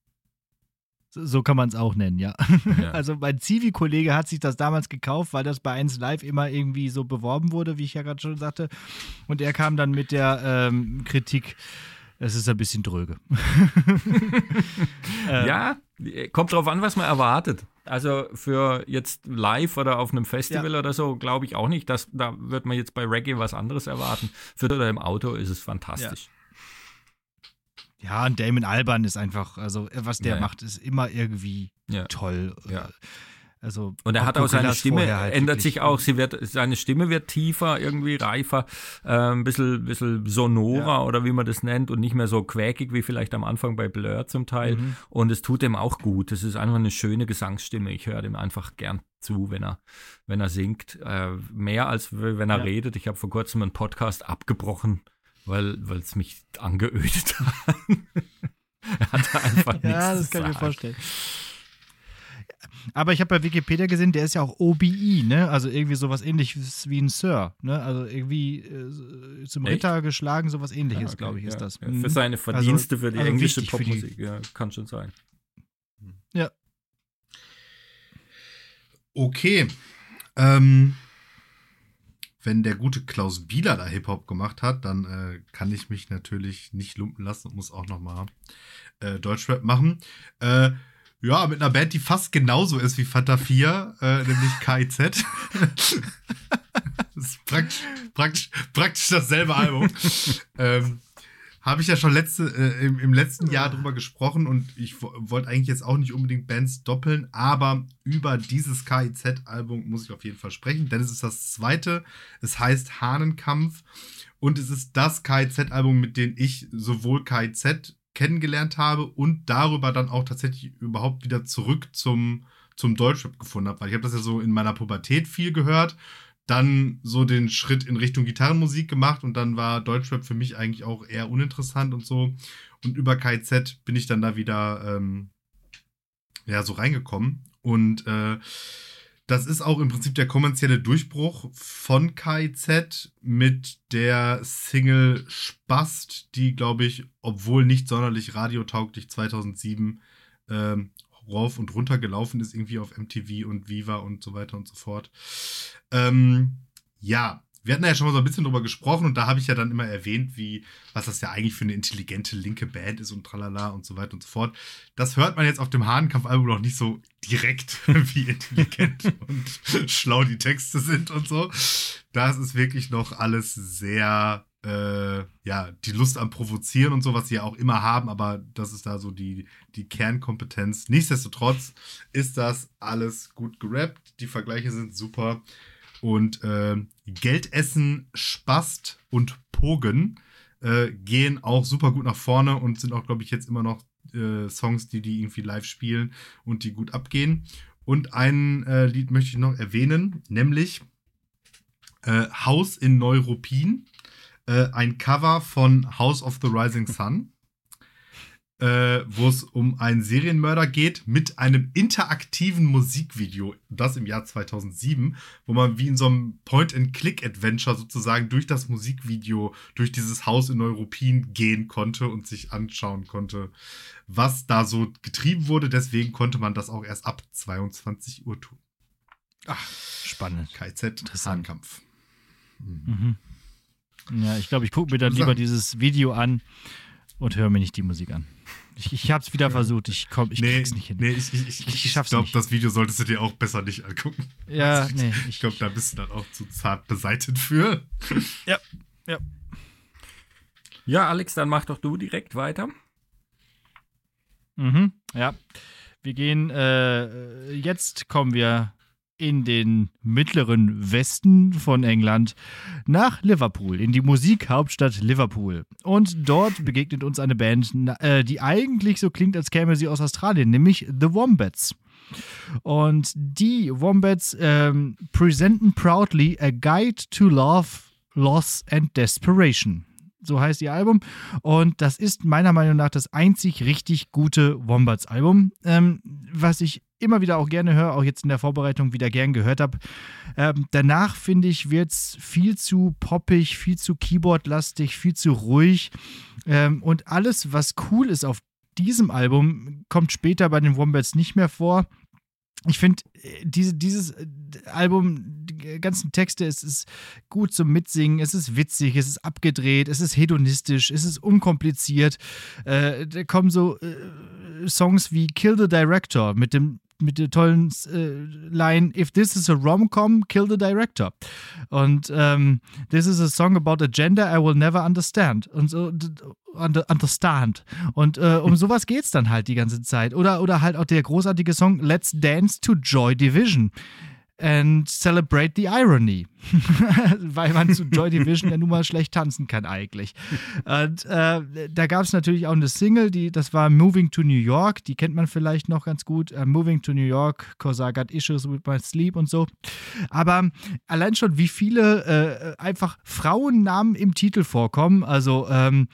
So kann man es auch nennen, ja. Also mein Zivi-Kollege hat sich das damals gekauft, weil das bei 1 Live immer irgendwie so beworben wurde, wie ich ja gerade schon sagte. Und er kam dann mit der Kritik, es ist ein bisschen dröge. Ja, kommt drauf an, was man erwartet. Also für jetzt live oder auf einem Festival oder so, glaube ich auch nicht. Da wird man jetzt bei Reggae was anderes erwarten. Für oder im Auto ist es fantastisch. Ja, und Damon Albarn ist einfach, also was der macht, ist immer irgendwie toll. Ja. Also, und er hat auch seine Stimme, halt ändert sich auch, seine Stimme wird tiefer, irgendwie reifer, ein bisschen sonorer oder wie man das nennt und nicht mehr so quäkig wie vielleicht am Anfang bei Blur zum Teil. Und es tut ihm auch gut. Es ist einfach eine schöne Gesangsstimme. Ich höre dem einfach gern zu, wenn er singt. Mehr als wenn er redet. Ich habe vor kurzem einen Podcast abgebrochen, weil es mich angeödet hat. Er hatte einfach nichts Ja, das zu kann ich mir sagen. vorstellen. Aber ich habe bei Wikipedia gesehen, der ist ja auch OBE, ne? Also irgendwie sowas ähnliches wie ein Sir, ne? Also irgendwie zum Ritter geschlagen, sowas ähnliches, glaube ich, ist das. Ja. Für seine Verdienste für die englische Popmusik, ja, kann schon sein. Ja. Okay. Wenn der gute Klaus Bieler da Hip-Hop gemacht hat, dann kann ich mich natürlich nicht lumpen lassen und muss auch nochmal Deutschrap machen. Ja, mit einer Band, die fast genauso ist wie Fanta 4, nämlich KIZ. Das ist praktisch dasselbe Album. Habe ich ja schon im letzten Jahr drüber gesprochen und ich wollte eigentlich jetzt auch nicht unbedingt Bands doppeln, aber über dieses KIZ-Album muss ich auf jeden Fall sprechen, denn es ist das zweite. Es heißt Hahnenkampf Und es ist das KIZ-Album, mit dem ich sowohl KIZ kennengelernt habe und darüber dann auch tatsächlich überhaupt wieder zurück zum Deutschrap gefunden habe. Weil ich habe das ja so in meiner Pubertät viel gehört, dann so den Schritt in Richtung Gitarrenmusik gemacht und dann war Deutschrap für mich eigentlich auch eher uninteressant und so. Und über KIZ bin ich dann da wieder so reingekommen. Und das ist auch im Prinzip der kommerzielle Durchbruch von KIZ mit der Single Spast, die, glaube ich, obwohl nicht sonderlich radiotauglich 2007 rauf und runter gelaufen ist, irgendwie auf MTV und Viva und so weiter und so fort. Wir hatten ja schon mal so ein bisschen drüber gesprochen und da habe ich ja dann immer erwähnt, was das ja eigentlich für eine intelligente linke Band ist und tralala und so weiter und so fort. Das hört man jetzt auf dem Hahnenkampf-Album noch nicht so direkt, wie intelligent und schlau die Texte sind und so. Das ist wirklich noch alles sehr, die Lust am Provozieren und so, was sie ja auch immer haben, aber das ist da so die Kernkompetenz. Nichtsdestotrotz ist das alles gut gerappt. Die Vergleiche sind super. Und Geldessen, Spast und Pogen gehen auch super gut nach vorne und sind auch, glaube ich, jetzt immer noch Songs, die irgendwie live spielen und die gut abgehen. Und ein Lied möchte ich noch erwähnen, nämlich Haus in Neuruppin, ein Cover von House of the Rising Sun, wo es um einen Serienmörder geht mit einem interaktiven Musikvideo, das im Jahr 2007, wo man wie in so einem Point-and-Click-Adventure sozusagen durch das Musikvideo, durch dieses Haus in Neuruppin gehen konnte und sich anschauen konnte, was da so getrieben wurde. Deswegen konnte man das auch erst ab 22 Uhr tun. Ach, spannend. KIZ-Hahnkampf. Mhm. Ja, ich glaube, ich gucke mir dann lieber dieses Video an und höre mir nicht die Musik an. Ich habe es wieder versucht. Ich krieg's nicht hin. Nee, ich glaube, das Video solltest du dir auch besser nicht angucken. Ja, also ich glaube, da bist du dann auch zu zart beseitigt für. Ja. Ja, Alex, dann mach doch du direkt weiter. Ja. Wir gehen, jetzt kommen wir in den mittleren Westen von England nach Liverpool, in die Musikhauptstadt Liverpool. Und dort begegnet uns eine Band, die eigentlich so klingt, als käme sie aus Australien, nämlich The Wombats. Und die Wombats presenten proudly a guide to love, loss and desperation. So heißt ihr Album. Und das ist meiner Meinung nach das einzig richtig gute Wombats-Album, was ich immer wieder auch gerne höre, auch jetzt in der Vorbereitung wieder gern gehört habe. Danach, finde ich, wird es viel zu poppig, viel zu Keyboard-lastig, viel zu ruhig. Und alles, was cool ist auf diesem Album, kommt später bei den Wombats nicht mehr vor. Ich finde, dieses Album, die ganzen Texte, es ist gut zum Mitsingen, es ist witzig, es ist abgedreht, es ist hedonistisch, es ist unkompliziert. Da kommen so Songs wie Kill the Director mit der tollen Line, if this is a rom-com, kill the director. Und this is a song about a gender I will never understand. Und so understand. Und um sowas geht's dann halt die ganze Zeit. Oder halt auch der großartige Song Let's Dance to Joy Division and Celebrate the Irony. Weil man zu Joy Division ja nun mal schlecht tanzen kann eigentlich. Und da gab es natürlich auch eine Single, das war Moving to New York, die kennt man vielleicht noch ganz gut. Moving to New York, 'cause I got issues with my sleep und so. Aber allein schon, wie viele einfach Frauennamen im Titel vorkommen, also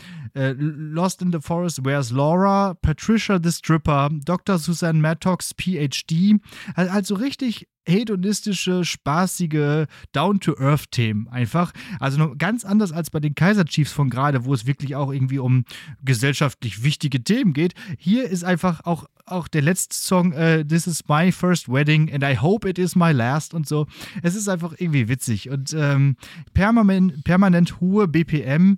Lost in the Forest, Where's Laura, Patricia the Stripper, Dr. Susan Maddox, PhD, also richtig hedonistische, spaßige, Down-to-Earth-Themen einfach. Also noch ganz anders als bei den Kaiser Chiefs von gerade, wo es wirklich auch irgendwie um gesellschaftlich wichtige Themen geht. Hier ist einfach auch der letzte Song, This is my first wedding and I hope it is my last und so. Es ist einfach irgendwie witzig und permanent hohe BPM.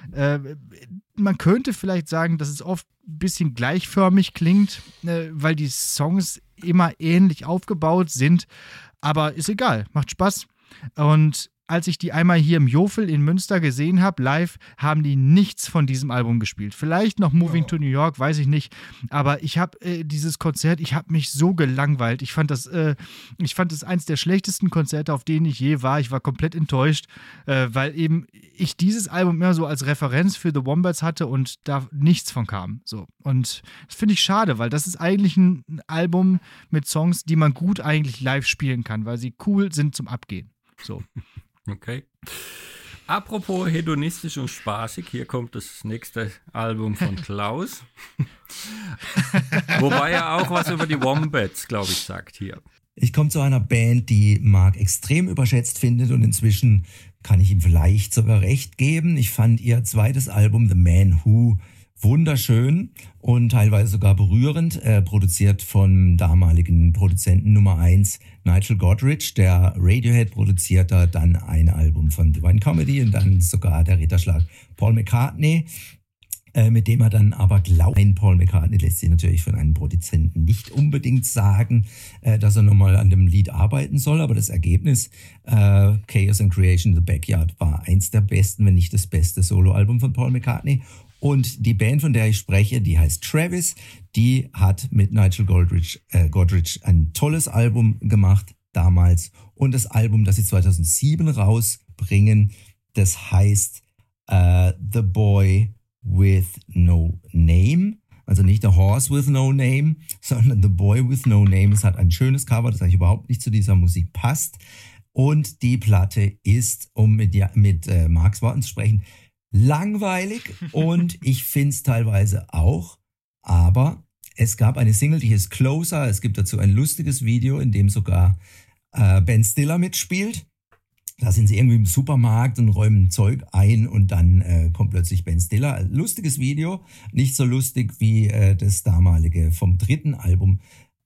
Man könnte vielleicht sagen, dass es oft ein bisschen gleichförmig klingt, weil die Songs immer ähnlich aufgebaut sind. Aber ist egal, macht Spaß. Und als ich die einmal hier im Jofel in Münster gesehen habe, live, haben die nichts von diesem Album gespielt. Vielleicht noch Moving to New York, weiß ich nicht. Aber ich habe dieses Konzert, ich habe mich so gelangweilt. Ich fand das eins der schlechtesten Konzerte, auf denen ich je war. Ich war komplett enttäuscht, weil eben ich dieses Album immer so als Referenz für The Wombats hatte und da nichts von kam. So. Und das finde ich schade, weil das ist eigentlich ein Album mit Songs, die man gut eigentlich live spielen kann, weil sie cool sind zum Abgehen. So. Okay. Apropos hedonistisch und spaßig, hier kommt das nächste Album von Klaus. Wobei er auch was über die Wombats, glaube ich, sagt hier. Ich komme zu einer Band, die Marc extrem überschätzt findet und inzwischen kann ich ihm vielleicht sogar recht geben. Ich fand ihr zweites Album The Man Who wunderschön und teilweise sogar berührend, produziert vom damaligen Produzenten Nummer 1 Nigel Godrich. Der Radiohead produzierte dann ein Album von Divine Comedy und dann sogar der Ritterschlag Paul McCartney, mit dem er dann aber glaubt, Paul McCartney lässt sich natürlich von einem Produzenten nicht unbedingt sagen, dass er nochmal an dem Lied arbeiten soll, aber das Ergebnis, Chaos and Creation in the Backyard, war eins der besten, wenn nicht das beste Soloalbum von Paul McCartney. Und die Band, von der ich spreche, die heißt Travis, die hat mit Nigel Godrich ein tolles Album gemacht damals. Und das Album, das sie 2007 rausbringen, das heißt The Boy with No Name. Also nicht The Horse with No Name, sondern The Boy with No Name. Es hat ein schönes Cover, das eigentlich überhaupt nicht zu dieser Musik passt. Und die Platte ist, um mit Marcs Worten zu sprechen, langweilig und ich finde es teilweise auch, aber es gab eine Single, die heißt Closer. Es gibt dazu ein lustiges Video, in dem sogar Ben Stiller mitspielt. Da sind sie irgendwie im Supermarkt und räumen Zeug ein und dann kommt plötzlich Ben Stiller. Lustiges Video, nicht so lustig wie das damalige vom dritten Album,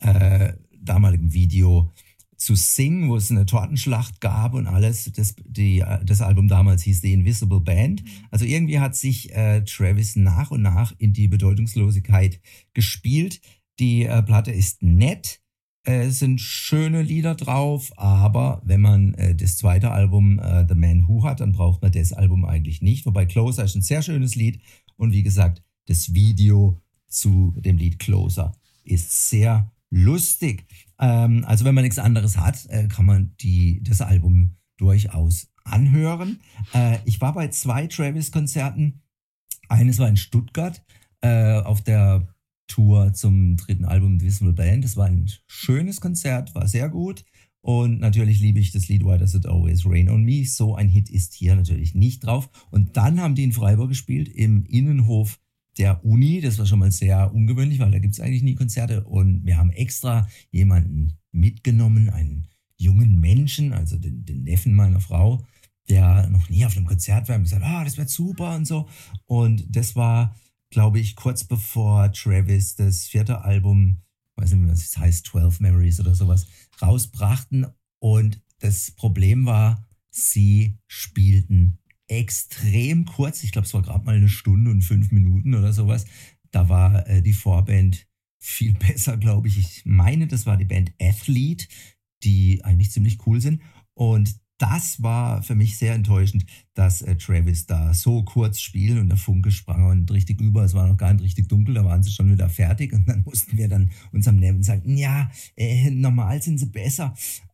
damaligen Video zu Sing, wo es eine Tortenschlacht gab und alles. Das Album damals hieß The Invisible Band. Also irgendwie hat sich Travis nach und nach in die Bedeutungslosigkeit gespielt. Die Platte ist nett, es sind schöne Lieder drauf, aber wenn man das zweite Album The Man Who hat, dann braucht man das Album eigentlich nicht. Wobei Closer ist ein sehr schönes Lied und wie gesagt, das Video zu dem Lied Closer ist sehr lustig. Also wenn man nichts anderes hat, kann man das Album durchaus anhören. Ich war bei 2 Travis-Konzerten. Eines war in Stuttgart auf der Tour zum dritten Album The Invisible Band. Das war ein schönes Konzert, war sehr gut. Und natürlich liebe ich das Lied Why Does It Always Rain on Me. So ein Hit ist hier natürlich nicht drauf. Und dann haben die in Freiburg gespielt, im Innenhof der Uni. Das war schon mal sehr ungewöhnlich, weil da gibt es eigentlich nie Konzerte. Und wir haben extra jemanden mitgenommen, einen jungen Menschen, also den Neffen meiner Frau, der noch nie auf einem Konzert war und gesagt, das wird super und so. Und das war, glaube ich, kurz bevor Travis das 4. Album, weiß nicht, wie das heißt, 12 Memories oder sowas, rausbrachten. Und das Problem war, sie spielten extrem kurz. Ich glaube, es war gerade mal 1 Stunde und 5 Minuten oder sowas. Da war die Vorband viel besser, glaube ich. Ich meine, das war die Band Athlete, die eigentlich ziemlich cool sind. Und das war für mich sehr enttäuschend, dass Travis da so kurz spielt und der Funke sprang und richtig über. Es war noch gar nicht richtig dunkel, da waren sie schon wieder fertig und dann mussten wir dann unserem Neven sagen, ja, normal sind sie besser.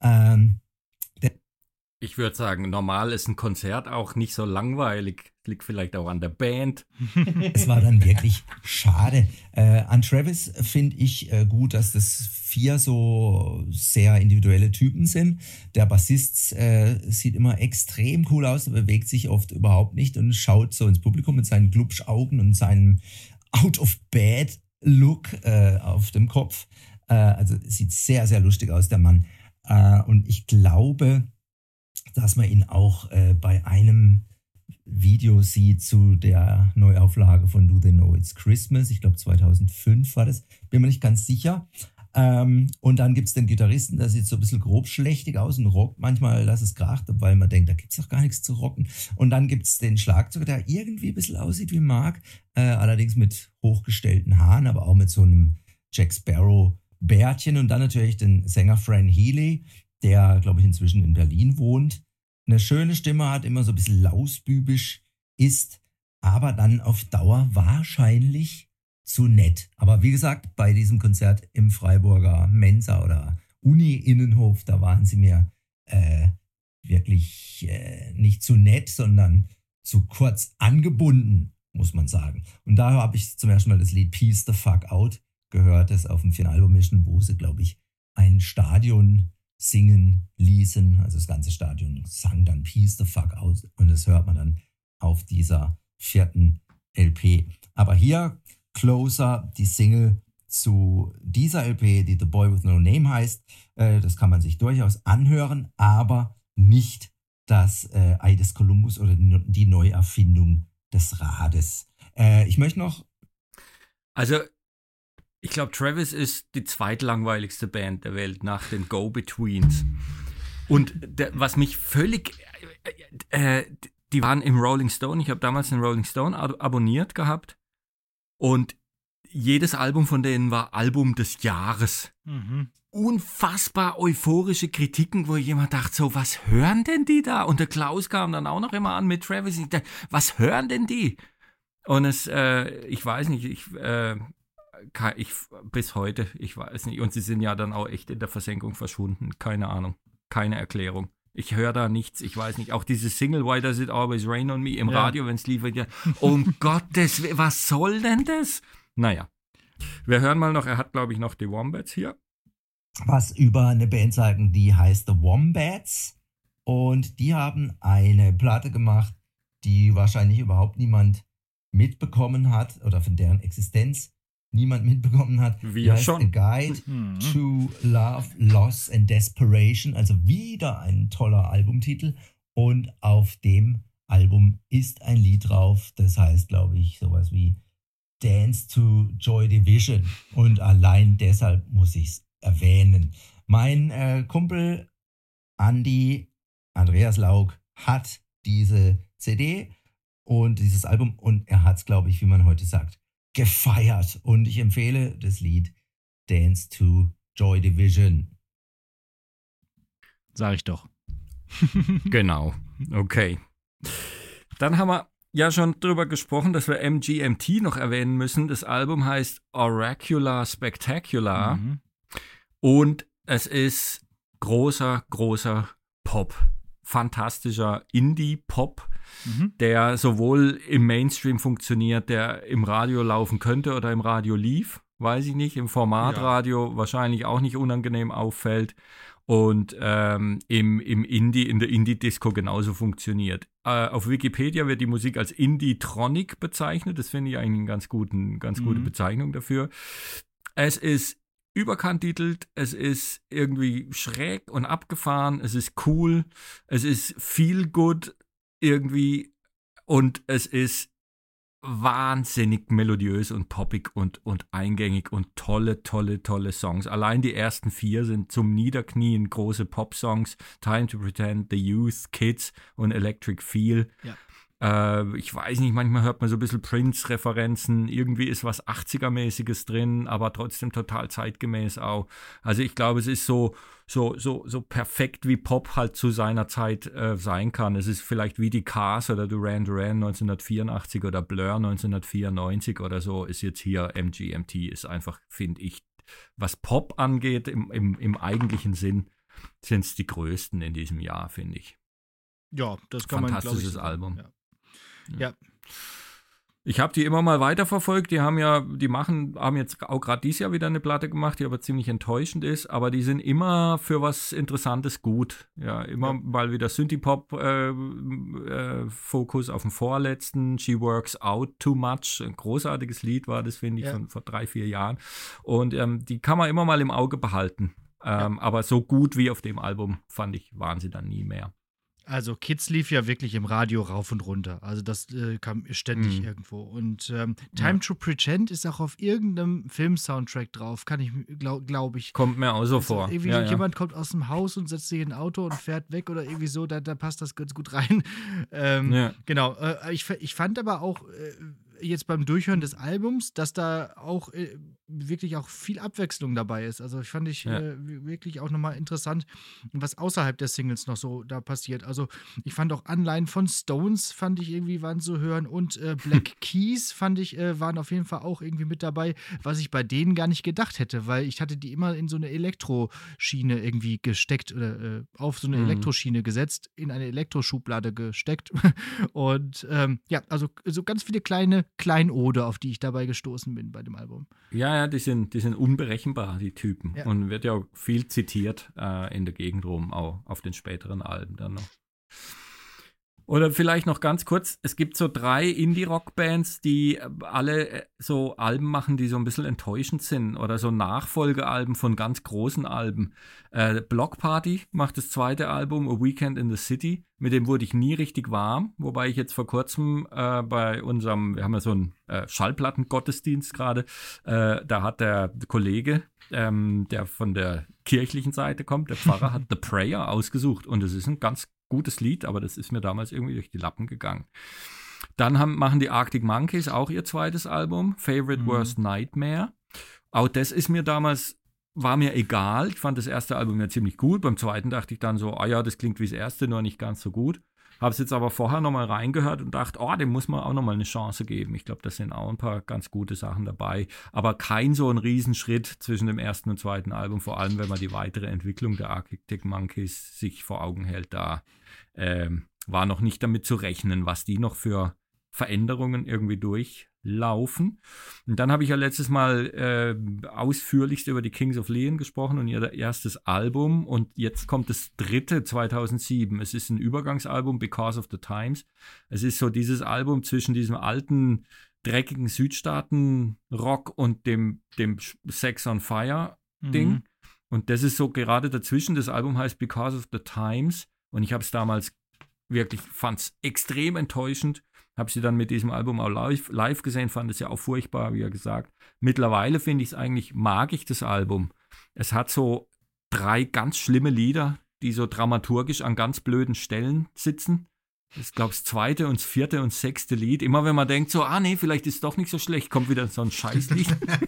Ich würde sagen, normal ist ein Konzert auch nicht so langweilig. Liegt vielleicht auch an der Band. Es war dann wirklich schade. An Travis finde ich gut, dass das 4 so sehr individuelle Typen sind. Der Bassist sieht immer extrem cool aus, er bewegt sich oft überhaupt nicht und schaut so ins Publikum mit seinen Glubschaugen und seinem Out-of-Bed-Look auf dem Kopf. Also sieht sehr, sehr lustig aus, der Mann. Und ich glaube, dass man ihn auch bei einem Video sieht zu der Neuauflage von Do They Know It's Christmas. Ich glaube 2005 war das, bin mir nicht ganz sicher. Und dann gibt es den Gitarristen, der sieht so ein bisschen grobschlächtig aus und rockt manchmal, dass es kracht, weil man denkt, da gibt es doch gar nichts zu rocken. Und dann gibt es den Schlagzeuger, der irgendwie ein bisschen aussieht wie Mark, allerdings mit hochgestellten Haaren, aber auch mit so einem Jack Sparrow Bärtchen. Und dann natürlich den Sänger Fran Healy, der, glaube ich, inzwischen in Berlin wohnt. eine schöne Stimme hat, immer so ein bisschen lausbübisch ist, aber dann auf Dauer wahrscheinlich zu nett. Aber wie gesagt, bei diesem Konzert im Freiburger Mensa oder Uni-Innenhof, da waren sie mir wirklich nicht zu nett, sondern zu kurz angebunden, muss man sagen. Und daher habe ich zum ersten Mal das Lied Peace the Fuck Out gehört, das auf dem 4. Album mischen, wo sie, glaube ich, ein Stadion singen ließen. Also das ganze Stadion sang dann Peace the Fuck Out und das hört man dann auf dieser 4. LP. Aber hier Closer, die Single zu dieser LP, die The Boy with No Name heißt, das kann man sich durchaus anhören, aber nicht das Ei des Kolumbus oder die Neuerfindung des Rades. Ich möchte noch... Also, ich glaube, Travis ist die zweitlangweiligste Band der Welt nach den Go-Betweens. Und was mich völlig... die waren im Rolling Stone, ich habe damals den Rolling Stone abonniert gehabt und jedes Album von denen war Album des Jahres. Mhm. Unfassbar euphorische Kritiken, wo jemand dachte, so, was hören denn die da? Und der Klaus kam dann auch noch immer an mit Travis. Ich dachte, was hören denn die? Und ich weiß nicht, ich bis heute, ich weiß nicht. Und sie sind ja dann auch echt in der Versenkung verschwunden. Keine Ahnung, keine Erklärung. Ich höre da nichts, ich weiß nicht. Auch diese Single, Why Does It Always Rain on Me im Radio, wenn es lief, ja, um Gottes Willen, was soll denn das? Naja, wir hören mal noch, er hat, glaube ich, noch die Wombats hier. Was über eine Band sagen, die heißt The Wombats. Und die haben eine Platte gemacht, die wahrscheinlich überhaupt niemand mitbekommen hat oder von deren Existenz niemand mitbekommen hat. Wir schon. A Guide to Love, Loss and Desperation. Also wieder ein toller Albumtitel. Und auf dem Album ist ein Lied drauf, das heißt, glaube ich, sowas wie Dance to Joy Division. Und allein deshalb muss ich es erwähnen. Mein Kumpel Andreas Laug hat diese CD und dieses Album und er hat es, glaube ich, wie man heute sagt, gefeiert. Und ich empfehle das Lied Dance to Joy Division. Sag ich doch. Genau, okay. Dann haben wir ja schon drüber gesprochen, dass wir MGMT noch erwähnen müssen. Das Album heißt Oracular Spectacular und es ist großer, großer Pop. Fantastischer Indie-Pop, der sowohl im Mainstream funktioniert, der im Radio laufen könnte oder im Radio lief, weiß ich nicht, im Formatradio wahrscheinlich auch nicht unangenehm auffällt und im Indie, in der Indie-Disco genauso funktioniert. Auf Wikipedia wird die Musik als Indie-Tronic bezeichnet, das finde ich eigentlich eine ganz gute Bezeichnung dafür. Es ist überkantitelt, es ist irgendwie schräg und abgefahren, es ist cool, es ist feel good irgendwie und es ist wahnsinnig melodiös und poppig und eingängig und tolle Songs. Allein die ersten 4 sind zum Niederknien große Pop-Songs. Time to Pretend, The Youth, Kids und Electric Feel. Ja. Ich weiß nicht, manchmal hört man so ein bisschen Prince-Referenzen. Irgendwie ist was 80er-mäßiges drin, aber trotzdem total zeitgemäß auch. Also ich glaube, es ist so perfekt, wie Pop halt zu seiner Zeit sein kann. Es ist vielleicht wie die Cars oder Duran Duran 1984 oder Blur 1994 oder so, ist jetzt hier MGMT, ist einfach, finde ich, was Pop angeht, im eigentlichen Sinn, sind es die größten in diesem Jahr, finde ich. Ja, das kann man, glaube ich, fantastisches Album. Ja. Ich habe die immer mal weiterverfolgt. Die haben jetzt auch gerade dieses Jahr wieder eine Platte gemacht, die aber ziemlich enttäuschend ist. Aber die sind immer für was Interessantes gut. Ja, immer mal wieder Synthie-Pop-Fokus auf dem vorletzten. She Works Out Too Much. Ein großartiges Lied war das, finde ich, von vor 3-4 Jahren. Und die kann man immer mal im Auge behalten. Aber so gut wie auf dem Album, fand ich, waren sie dann nie mehr. Also Kids lief ja wirklich im Radio rauf und runter. Also das kam ständig irgendwo. Und Time to Pretend ist auch auf irgendeinem Film-Soundtrack drauf. Kann ich, glaube ich. Kommt mir auch so vor. Irgendwie jemand kommt aus dem Haus und setzt sich in ein Auto und fährt weg oder irgendwie so. Da passt das ganz gut rein. Genau. Ich fand aber auch jetzt beim Durchhören des Albums, dass da auch wirklich auch viel Abwechslung dabei ist. Also fand ich wirklich auch nochmal interessant, was außerhalb der Singles noch so da passiert. Also ich fand auch Anleihen von Stones, fand ich irgendwie, waren zu hören, und Black Keys, fand ich, waren auf jeden Fall auch irgendwie mit dabei, was ich bei denen gar nicht gedacht hätte, weil ich hatte die immer in so eine Elektroschiene irgendwie gesteckt oder auf so eine Elektroschiene gesetzt, in eine Elektroschublade gesteckt und also so ganz viele kleine Kleinode, auf die ich dabei gestoßen bin bei dem Album. Ja, die sind unberechenbar, die Typen. Ja. Und wird ja auch viel zitiert in der Gegend rum, auch auf den späteren Alben dann noch. Oder vielleicht noch ganz kurz, es gibt so 3 Indie-Rock-Bands, die alle so Alben machen, die so ein bisschen enttäuschend sind, oder so Nachfolgealben von ganz großen Alben. Block Party macht das 2. Album, A Weekend in the City, mit dem wurde ich nie richtig warm, wobei ich jetzt vor kurzem bei unserem, wir haben ja so einen Schallplatten-Gottesdienst gerade, da hat der Kollege, der von der kirchlichen Seite kommt, der Pfarrer, hat The Prayer ausgesucht, und es ist ein ganz gutes Lied, aber das ist mir damals irgendwie durch die Lappen gegangen. Dann machen die Arctic Monkeys auch ihr 2. Album, Favorite Worst Nightmare. Auch das ist mir damals, war mir egal. Ich fand das erste Album ja ziemlich gut. Beim 2. dachte ich dann so, das klingt wie das erste, nur nicht ganz so gut. Habe es jetzt aber vorher nochmal reingehört und dachte, dem muss man auch nochmal eine Chance geben. Ich glaube, da sind auch ein paar ganz gute Sachen dabei. Aber kein so ein Riesenschritt zwischen dem 1. und 2. Album, vor allem wenn man die weitere Entwicklung der Arctic Monkeys sich vor Augen hält. Da war noch nicht damit zu rechnen, was die noch für Veränderungen irgendwie durchlaufen. Und dann habe ich ja letztes Mal ausführlichst über die Kings of Leon gesprochen und ihr erstes Album, und jetzt kommt das 3. 2007. Es ist ein Übergangsalbum, Because of the Times. Es ist so dieses Album zwischen diesem alten, dreckigen Südstaaten-Rock und dem Sex on Fire-Ding. Und das ist so gerade dazwischen. Das Album heißt Because of the Times, und ich habe es damals wirklich, fand es extrem enttäuschend. Habe sie dann mit diesem Album auch live gesehen, fand es ja auch furchtbar, wie gesagt. Mittlerweile mag ich das Album. Es hat so 3 ganz schlimme Lieder, die so dramaturgisch an ganz blöden Stellen sitzen. Ich glaube, das 2. und das 4. und 6. Lied. Immer wenn man denkt so, nee, vielleicht ist es doch nicht so schlecht, kommt wieder so ein Scheißlied.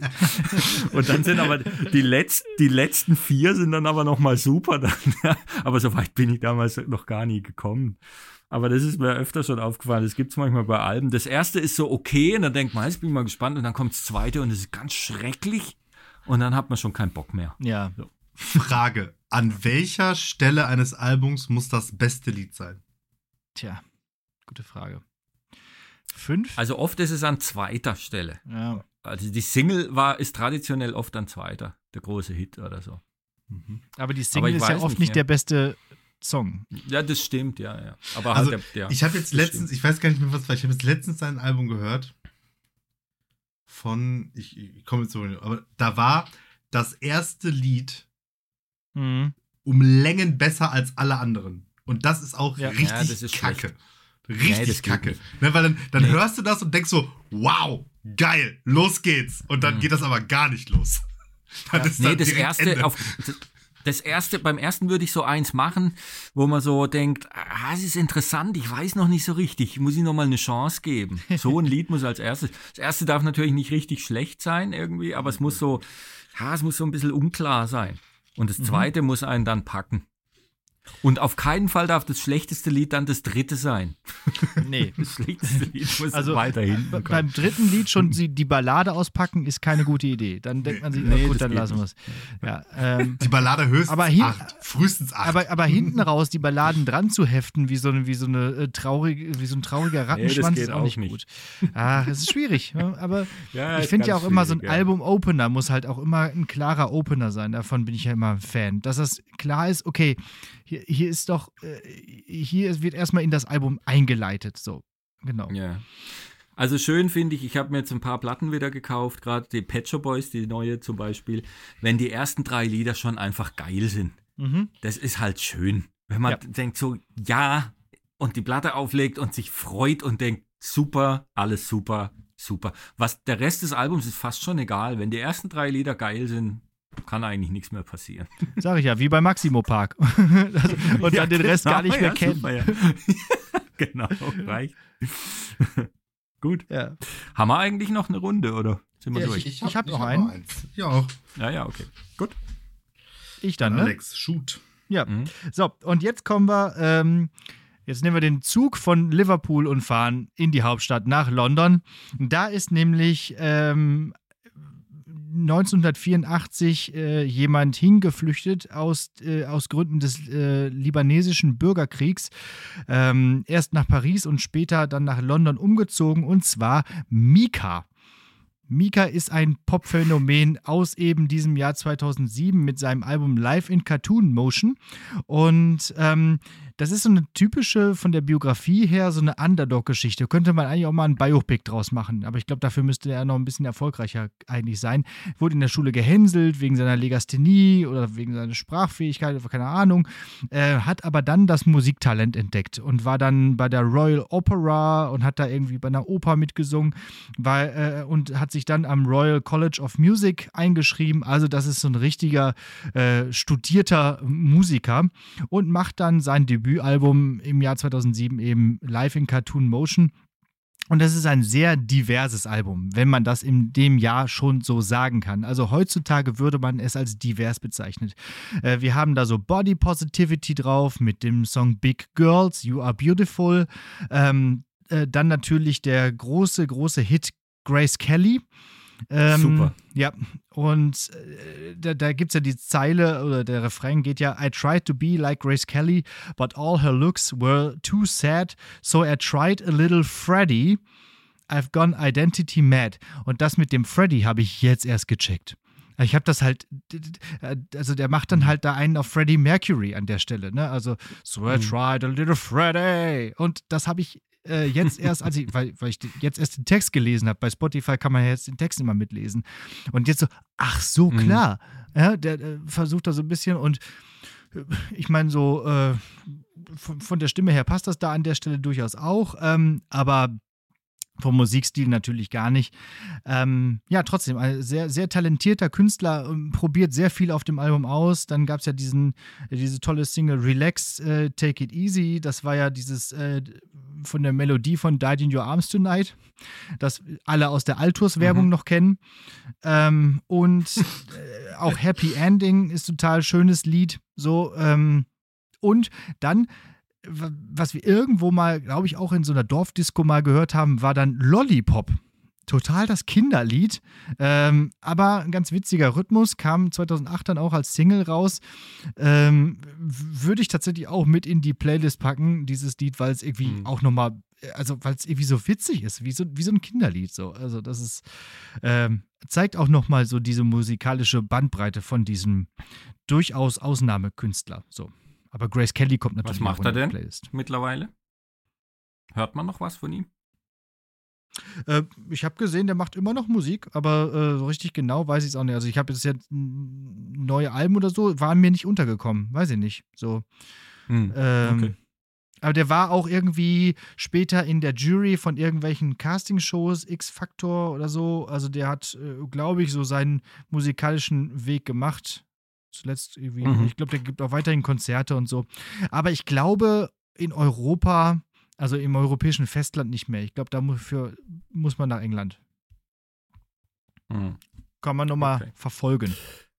Und dann sind aber die letzten 4 sind dann aber nochmal super. Dann, aber so weit bin ich damals noch gar nie gekommen. Aber das ist mir öfter schon aufgefallen. Das gibt es manchmal bei Alben. Das erste ist so okay, und dann denkt man, jetzt bin ich mal gespannt, und dann kommt das 2. und es ist ganz schrecklich, und dann hat man schon keinen Bock mehr. Ja. So. Frage: An welcher Stelle eines Albums muss das beste Lied sein? Tja, gute Frage. 5? Also oft ist es an 2. Stelle. Ja. Also die Single ist traditionell oft an 2. der große Hit oder so. Aber die Single ich ist ja weiß oft nicht, nicht der beste Song. Ja, das stimmt, ja. Aber Also, halt ich habe jetzt letztens, ich weiß gar nicht mehr, was war, ich habe jetzt letztens ein Album gehört von, ich komme jetzt so, aber da war das erste Lied um Längen besser als alle anderen. Und das ist auch richtig das ist kacke. schlecht. Richtig das geht kacke. nicht. Ne, weil dann hörst du das und denkst so, wow, geil, los geht's. Und dann geht das aber gar nicht los. Dann ist dann das direkt Ende. erste, beim ersten würde ich so eins machen, wo man so denkt, es ist interessant, ich weiß noch nicht so richtig, muss ich noch mal eine Chance geben. So ein Lied muss als erstes. Das erste darf natürlich nicht richtig schlecht sein irgendwie, aber es muss so ein bisschen unklar sein. Und das 2. muss einen dann packen. Und auf keinen Fall darf das schlechteste Lied dann das 3. sein. Nee. Das schlechteste Lied muss Also weiter hinten kommen. beim 3. Lied schon die Ballade auspacken, ist keine gute Idee. Dann denkt man sich, gut, dann lassen wir es. Ja, die Ballade höchstens aber 8, frühestens 8. aber hinten raus die Balladen dran zu heften, wie so ein trauriger Rattenschwanz, geht ist auch nicht nicht. gut. Es ist schwierig. Aber Ja, ich finde ja ganz auch immer, so ein schwierig, ja. Album-Opener muss halt auch immer ein klarer Opener sein. Davon bin ich ja immer ein Fan. Dass das klar ist, okay, hier ist doch, hier wird erstmal in das Album eingeleitet. So, genau. Ja. Also schön finde ich habe mir jetzt ein paar Platten wieder gekauft, gerade die Pet Shop Boys, die neue zum Beispiel, wenn die ersten 3 Lieder schon einfach geil sind. Das ist halt schön. Wenn man denkt so, ja, und die Platte auflegt und sich freut und denkt, super, alles super, super. Was der Rest des Albums ist fast schon egal. Wenn die ersten 3 Lieder geil sind, kann eigentlich nichts mehr passieren. Sag ich ja, wie bei Maximo Park. Und dann den Rest gar nicht mehr kennen. Super, ja. Genau, reicht. Gut. Ja. Haben wir eigentlich noch eine Runde, oder sind wir Ja, durch? ich hab noch einen. eins. Ja, auch. Ja, okay. Gut. Ich dann, ne? Alex, shoot. Ja. So, und jetzt kommen wir, jetzt nehmen wir den Zug von Liverpool und fahren in die Hauptstadt nach London. Da ist nämlich 1984 jemand hingeflüchtet aus Gründen des libanesischen Bürgerkriegs. Erst nach Paris und später dann nach London umgezogen, und zwar Mika. Mika ist ein Popphänomen aus eben diesem Jahr 2007 mit seinem Album Live in Cartoon Motion. Und das ist so eine typische, von der Biografie her, so eine Underdog-Geschichte. Könnte man eigentlich auch mal ein Biopic draus machen. Aber ich glaube, dafür müsste er noch ein bisschen erfolgreicher eigentlich sein. Wurde in der Schule gehänselt wegen seiner Legasthenie oder wegen seiner Sprachfähigkeit, keine Ahnung. Hat aber dann das Musiktalent entdeckt und war dann bei der Royal Opera und hat da irgendwie bei einer Oper mitgesungen und hat sich dann am Royal College of Music eingeschrieben. Also das ist so ein richtiger studierter Musiker und macht dann sein Debütalbum im Jahr 2007 eben Live in Cartoon Motion. Und das ist ein sehr diverses Album, wenn man das in dem Jahr schon so sagen kann. Also heutzutage würde man es als divers bezeichnen. Wir haben da so Body Positivity drauf mit dem Song Big Girls, You Are Beautiful. Dann natürlich der große Hit Grace Kelly. Super. Ja, und da gibt es ja die Zeile, oder der Refrain geht ja: I tried to be like Grace Kelly, but all her looks were too sad, so I tried a little Freddie. I've gone identity mad. Und das mit dem Freddie habe ich jetzt erst gecheckt. Ich habe das halt, also der macht dann halt da einen auf Freddie Mercury an der Stelle, ne? Also, so I tried a little Freddie. Und das habe ich jetzt erst, weil ich jetzt erst den Text gelesen habe. Bei Spotify kann man ja jetzt den Text immer mitlesen. Und jetzt so, ach so, klar. Ja, der versucht da so ein bisschen, und ich meine so, von der Stimme her passt das da an der Stelle durchaus auch, aber vom Musikstil natürlich gar nicht. Ja, trotzdem, ein sehr, sehr talentierter Künstler, probiert sehr viel auf dem Album aus. Dann gab es ja diese tolle Single Relax, Take It Easy. Das war ja dieses von der Melodie von Died in Your Arms Tonight, das alle aus der Altours-Werbung noch kennen. Und auch Happy Ending ist total schönes Lied. So, und dann, was wir irgendwo mal, glaube ich, auch in so einer Dorfdisco mal gehört haben, war dann Lollipop. Total das Kinderlied, aber ein ganz witziger Rhythmus, kam 2008 dann auch als Single raus. Würde ich tatsächlich auch mit in die Playlist packen, dieses Lied, weil es irgendwie auch nochmal, also weil es irgendwie so witzig ist, wie so ein Kinderlied. So. Also das ist, zeigt auch nochmal so diese musikalische Bandbreite von diesem durchaus Ausnahmekünstler. So. Aber Grace Kelly kommt natürlich auch in die Playlist. Was macht er denn mittlerweile? Hört man noch was von ihm? Ich habe gesehen, der macht immer noch Musik, aber so richtig genau weiß ich es auch nicht. Also ich habe jetzt neue Alben oder so, waren mir nicht untergekommen, weiß ich nicht. So. Okay. Aber der war auch irgendwie später in der Jury von irgendwelchen Castingshows, X-Factor oder so. Also der hat, glaube ich, so seinen musikalischen Weg gemacht. Zuletzt irgendwie. Ich glaube, der gibt auch weiterhin Konzerte und so. Aber ich glaube, in Europa, also im europäischen Festland nicht mehr. Ich glaube, dafür muss man nach England. Kann man nochmal verfolgen.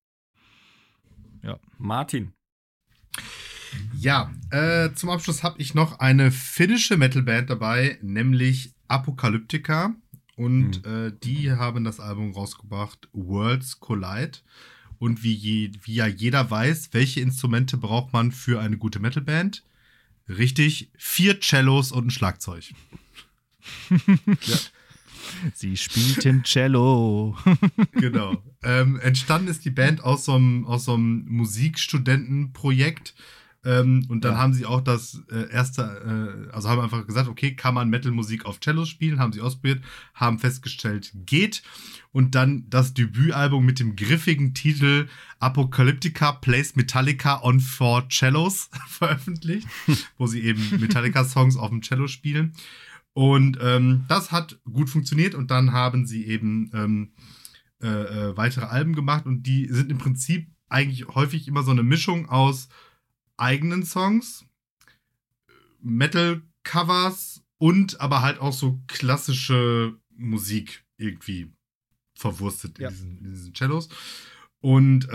Ja. Martin. Ja, zum Abschluss habe ich noch eine finnische Metalband dabei, nämlich Apocalyptica. Und die haben das Album rausgebracht, Worlds Collide. Und wie ja jeder weiß, welche Instrumente braucht man für eine gute Metalband? Richtig, 4 Cellos und ein Schlagzeug. Ja. Sie spielten Cello. Genau. Entstanden ist die Band aus so einem Musikstudentenprojekt. Und dann haben sie auch das also haben einfach gesagt, okay, kann man Metal-Musik auf Cello spielen, haben sie ausprobiert, haben festgestellt, geht. Und dann das Debütalbum mit dem griffigen Titel Apocalyptica Plays Metallica on 4 Cellos veröffentlicht, wo sie eben Metallica-Songs auf dem Cello spielen. Und das hat gut funktioniert, und dann haben sie eben weitere Alben gemacht, und die sind im Prinzip eigentlich häufig immer so eine Mischung aus eigenen Songs, Metal-Covers und aber halt auch so klassische Musik irgendwie verwurstet in diesen Cellos. Und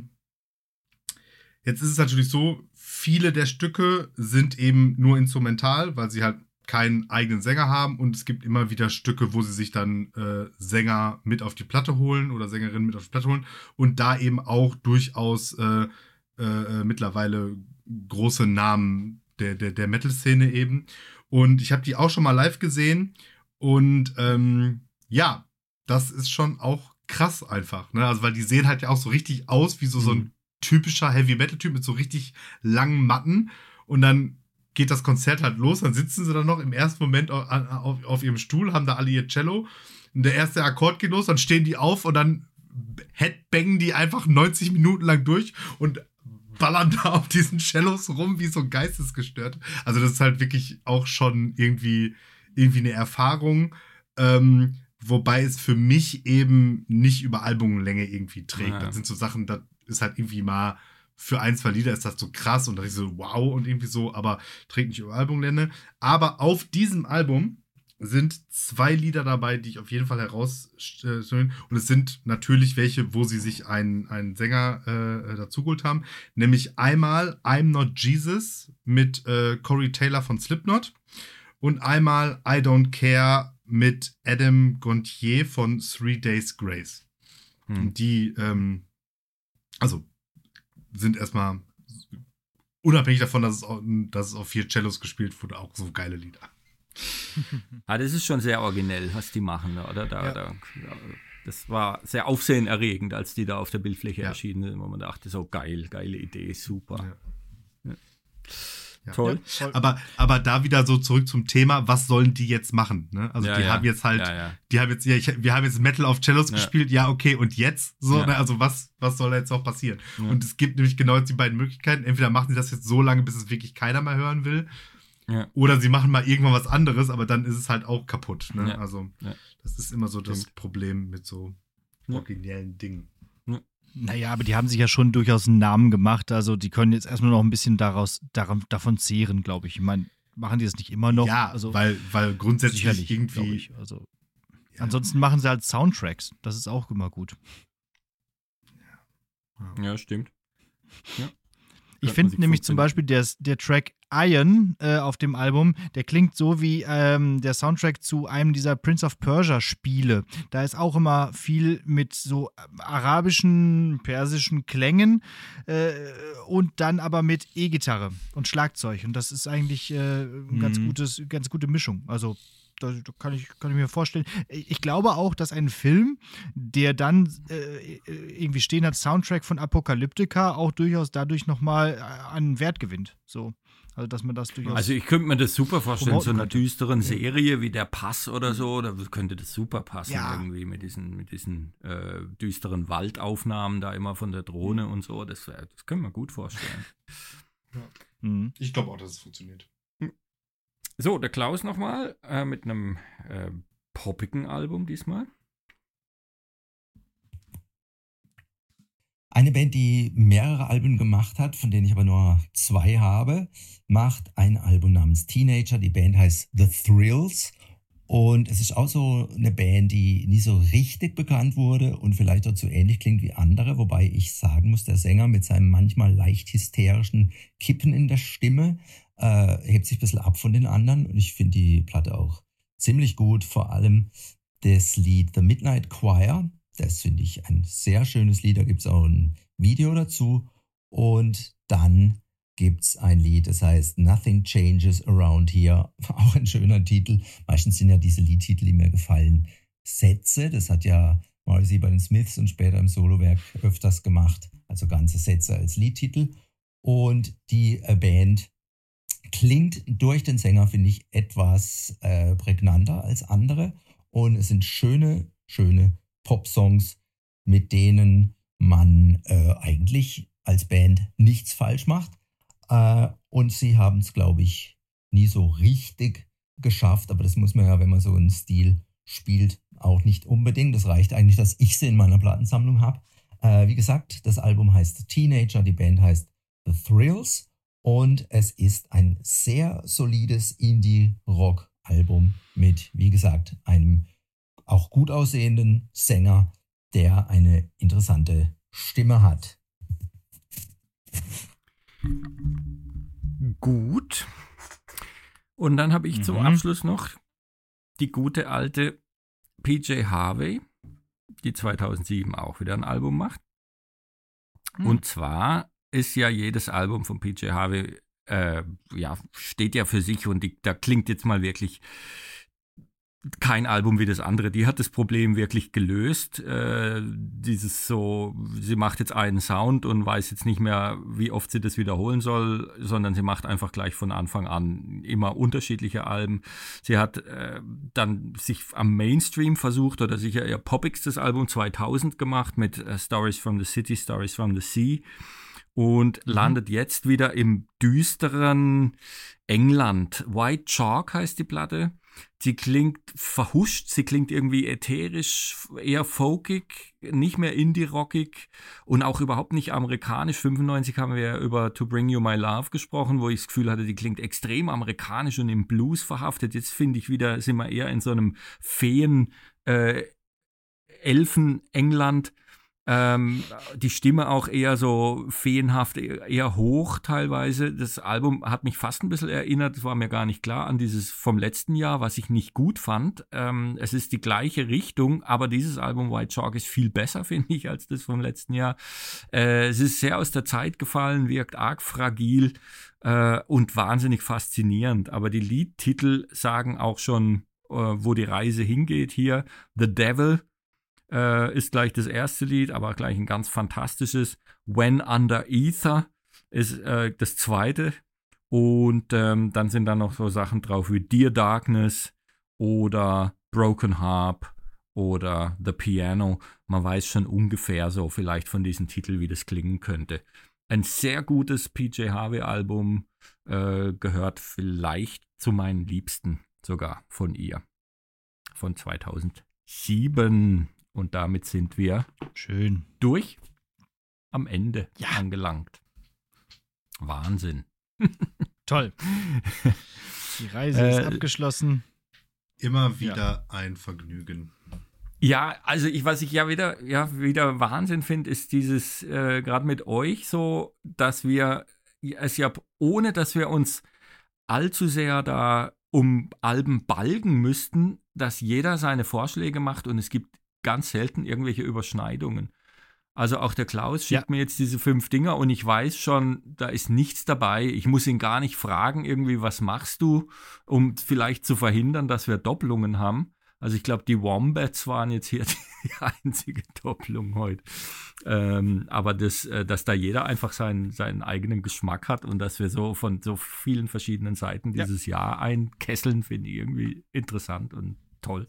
jetzt ist es natürlich so, viele der Stücke sind eben nur instrumental, weil sie halt keinen eigenen Sänger haben und es gibt immer wieder Stücke, wo sie sich dann Sänger mit auf die Platte holen oder Sängerinnen mit auf die Platte holen und da eben auch durchaus mittlerweile große Namen der Metal-Szene eben. Und ich habe die auch schon mal live gesehen und ja, das ist schon auch krass einfach, ne? Also weil die sehen halt ja auch so richtig aus wie so ein typischer Heavy-Metal-Typ mit so richtig langen Matten und dann geht das Konzert halt los, dann sitzen sie dann noch im ersten Moment auf ihrem Stuhl, haben da alle ihr Cello und der erste Akkord geht los, dann stehen die auf und dann headbangen die einfach 90 Minuten lang durch und ballern da auf diesen Cellos rum wie so geistesgestört. Also das ist halt wirklich auch schon irgendwie eine Erfahrung, wobei es für mich eben nicht über Albumlänge irgendwie trägt. Ja. Das sind so Sachen, das ist halt irgendwie mal für 1, 2 Lieder ist das so krass und da ist so wow und irgendwie so, aber trägt nicht über Albumlänge. Aber auf diesem Album sind 2 Lieder dabei, die ich auf jeden Fall herausstellen. Und es sind natürlich welche, wo sie sich einen Sänger dazugeholt haben. Nämlich einmal I'm Not Jesus mit Corey Taylor von Slipknot und einmal I Don't Care mit Adam Gontier von 3 Days Grace. Und die, also sind erstmal unabhängig davon, dass es auf 4 Cellos gespielt wurde, auch so geile Lieder. Das ist schon sehr originell, was die machen, oder? Das war sehr aufsehenerregend, als die da auf der Bildfläche erschienen sind, wo man dachte, so geile Idee, super. Ja. Toll. Ja. Aber da wieder so zurück zum Thema, was sollen die jetzt machen? Ne? Also haben jetzt halt, wir haben jetzt Metal auf Cellos gespielt, ja, okay, und jetzt? So, ne? Also was soll da jetzt auch passieren? Ja. Und es gibt nämlich genau jetzt die beiden Möglichkeiten. Entweder machen sie das jetzt so lange, bis es wirklich keiner mehr hören will, oder sie machen mal irgendwann was anderes, aber dann ist es halt auch kaputt. Ne? Ja. Also das ist immer so das Problem mit so originellen Dingen. Naja, aber die haben sich ja schon durchaus einen Namen gemacht. Also die können jetzt erstmal noch ein bisschen davon zehren, glaube ich. Ich meine, machen die das nicht immer noch? Ja, also, weil grundsätzlich irgendwie... Also, ansonsten machen sie halt Soundtracks. Das ist auch immer gut. Ja, stimmt. Ja. Ich finde nämlich zum Beispiel der Track Iron auf dem Album, der klingt so wie der Soundtrack zu einem dieser Prince of Persia Spiele. Da ist auch immer viel mit so arabischen, persischen Klängen und dann aber mit E-Gitarre und Schlagzeug. Und das ist eigentlich eine ganz gute Mischung. Also da kann ich mir vorstellen. Ich glaube auch, dass ein Film, der dann irgendwie stehen hat, Soundtrack von Apocalyptica, auch durchaus dadurch nochmal an Wert gewinnt. So. Also, dass man das durchaus. Also, ich könnte mir das super vorstellen, so einer düsteren Serie wie Der Pass oder so, da könnte das super passen, irgendwie mit diesen düsteren Waldaufnahmen da immer von der Drohne und so. Das können wir gut vorstellen. Ja. Ich glaube auch, dass es funktioniert. So, der Klaus nochmal mit einem poppigen Album diesmal. Eine Band, die mehrere Alben gemacht hat, von denen ich aber nur 2 habe, macht ein Album namens Teenager. Die Band heißt The Thrills. Und es ist auch so eine Band, die nie so richtig bekannt wurde und vielleicht auch so ähnlich klingt wie andere. Wobei ich sagen muss, der Sänger mit seinem manchmal leicht hysterischen Kippen in der Stimme hebt sich ein bisschen ab von den anderen. Und ich finde die Platte auch ziemlich gut. Vor allem das Lied The Midnight Choir. Das finde ich ein sehr schönes Lied. Da gibt es auch ein Video dazu. Und dann gibt es ein Lied, das heißt Nothing Changes Around Here. Auch ein schöner Titel. Meistens sind ja diese Liedtitel, die mir gefallen, Sätze. Das hat ja Morrissey bei den Smiths und später im Solowerk öfters gemacht. Also ganze Sätze als Liedtitel. Und die Band klingt durch den Sänger, finde ich, etwas prägnanter als andere. Und es sind schöne Pop-Songs, mit denen man eigentlich als Band nichts falsch macht. Und sie haben es, glaube ich, nie so richtig geschafft. Aber das muss man ja, wenn man so einen Stil spielt, auch nicht unbedingt. Das reicht eigentlich, dass ich sie in meiner Plattensammlung habe. Wie gesagt, das Album heißt Teenager, die Band heißt The Thrills. Und es ist ein sehr solides Indie-Rock Album mit, wie gesagt, einem auch gut aussehenden Sänger, der eine interessante Stimme hat. Gut. Und dann habe ich zum Abschluss noch die gute alte PJ Harvey, die 2007 auch wieder ein Album macht. Und zwar ist ja jedes Album von PJ Harvey, steht ja für sich und da klingt jetzt mal wirklich kein Album wie das andere. Die hat das Problem wirklich gelöst. Sie macht jetzt einen Sound und weiß jetzt nicht mehr, wie oft sie das wiederholen soll, sondern sie macht einfach gleich von Anfang an immer unterschiedliche Alben. Sie hat dann sich am Mainstream versucht oder sicher ihr poppigstes Album 2000 gemacht mit Stories from the City, Stories from the Sea und landet jetzt wieder im düsteren England. White Chalk heißt die Platte. Sie klingt verhuscht, sie klingt irgendwie ätherisch, eher folkig, nicht mehr indie-rockig und auch überhaupt nicht amerikanisch. 95 haben wir ja über To Bring You My Love gesprochen, wo ich das Gefühl hatte, die klingt extrem amerikanisch und im Blues verhaftet. Jetzt finde ich wieder, sind wir eher in so einem Elfen-England. Die Stimme auch eher so feenhaft, eher hoch teilweise. Das Album hat mich fast ein bisschen erinnert, das war mir gar nicht klar, an dieses vom letzten Jahr, was ich nicht gut fand. Es ist die gleiche Richtung, aber dieses Album White Chalk ist viel besser, finde ich, als das vom letzten Jahr. Es ist sehr aus der Zeit gefallen, wirkt arg fragil und wahnsinnig faszinierend. Aber die Liedtitel sagen auch schon, wo die Reise hingeht hier. The Devil ist gleich das erste Lied, aber gleich ein ganz fantastisches. When Under Ether ist das zweite. Und dann sind da noch so Sachen drauf wie Dear Darkness oder Broken Harp oder The Piano. Man weiß schon ungefähr so vielleicht von diesen Titeln, wie das klingen könnte. Ein sehr gutes PJ Harvey-Album, gehört vielleicht zu meinen Liebsten sogar von ihr. Von 2007. Und damit sind wir schön durch am Ende angelangt. Wahnsinn. Toll. Die Reise ist abgeschlossen. Immer wieder ein Vergnügen. Ja, also was ich wieder Wahnsinn finde, ist dieses, gerade mit euch so, dass wir es ja, ohne dass wir uns allzu sehr da um Alben balgen müssten, dass jeder seine Vorschläge macht und es gibt ganz selten irgendwelche Überschneidungen. Also auch der Klaus schickt mir jetzt diese 5 Dinger und ich weiß schon, da ist nichts dabei. Ich muss ihn gar nicht fragen, irgendwie, was machst du, um vielleicht zu verhindern, dass wir Doppelungen haben. Also ich glaube, die Wombats waren jetzt hier die einzige Doppelung heute. Aber dass da jeder einfach seinen eigenen Geschmack hat und dass wir so von so vielen verschiedenen Seiten dieses Jahr einkesseln, finde ich irgendwie interessant und toll.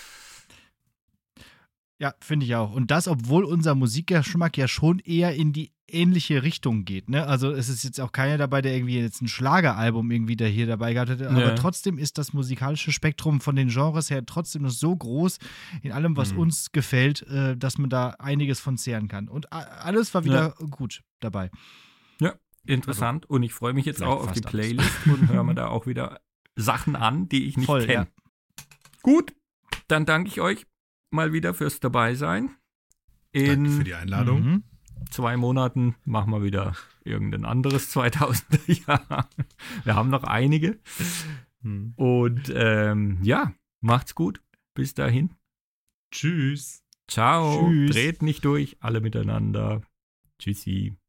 Ja, finde ich auch. Und das, obwohl unser Musikgeschmack ja schon eher in die ähnliche Richtung geht. Ne? Also es ist jetzt auch keiner dabei, der irgendwie jetzt ein Schlageralbum irgendwie da hier dabei gehabt hat. Aber trotzdem ist das musikalische Spektrum von den Genres her trotzdem noch so groß in allem, was uns gefällt, dass man da einiges von zehren kann. Und alles war wieder gut dabei. Ja, interessant. Also, und ich freue mich jetzt auch auf die Playlist und höre mir da auch wieder Sachen an, die ich nicht kenne. Ja. Gut, dann danke ich euch mal wieder fürs Dabeisein. Danke für die Einladung. 2 Monaten machen wir wieder irgendein anderes 2000er Jahr. Wir haben noch einige. Und macht's gut. Bis dahin. Tschüss. Ciao. Tschüss. Dreht nicht durch. Alle miteinander. Tschüssi.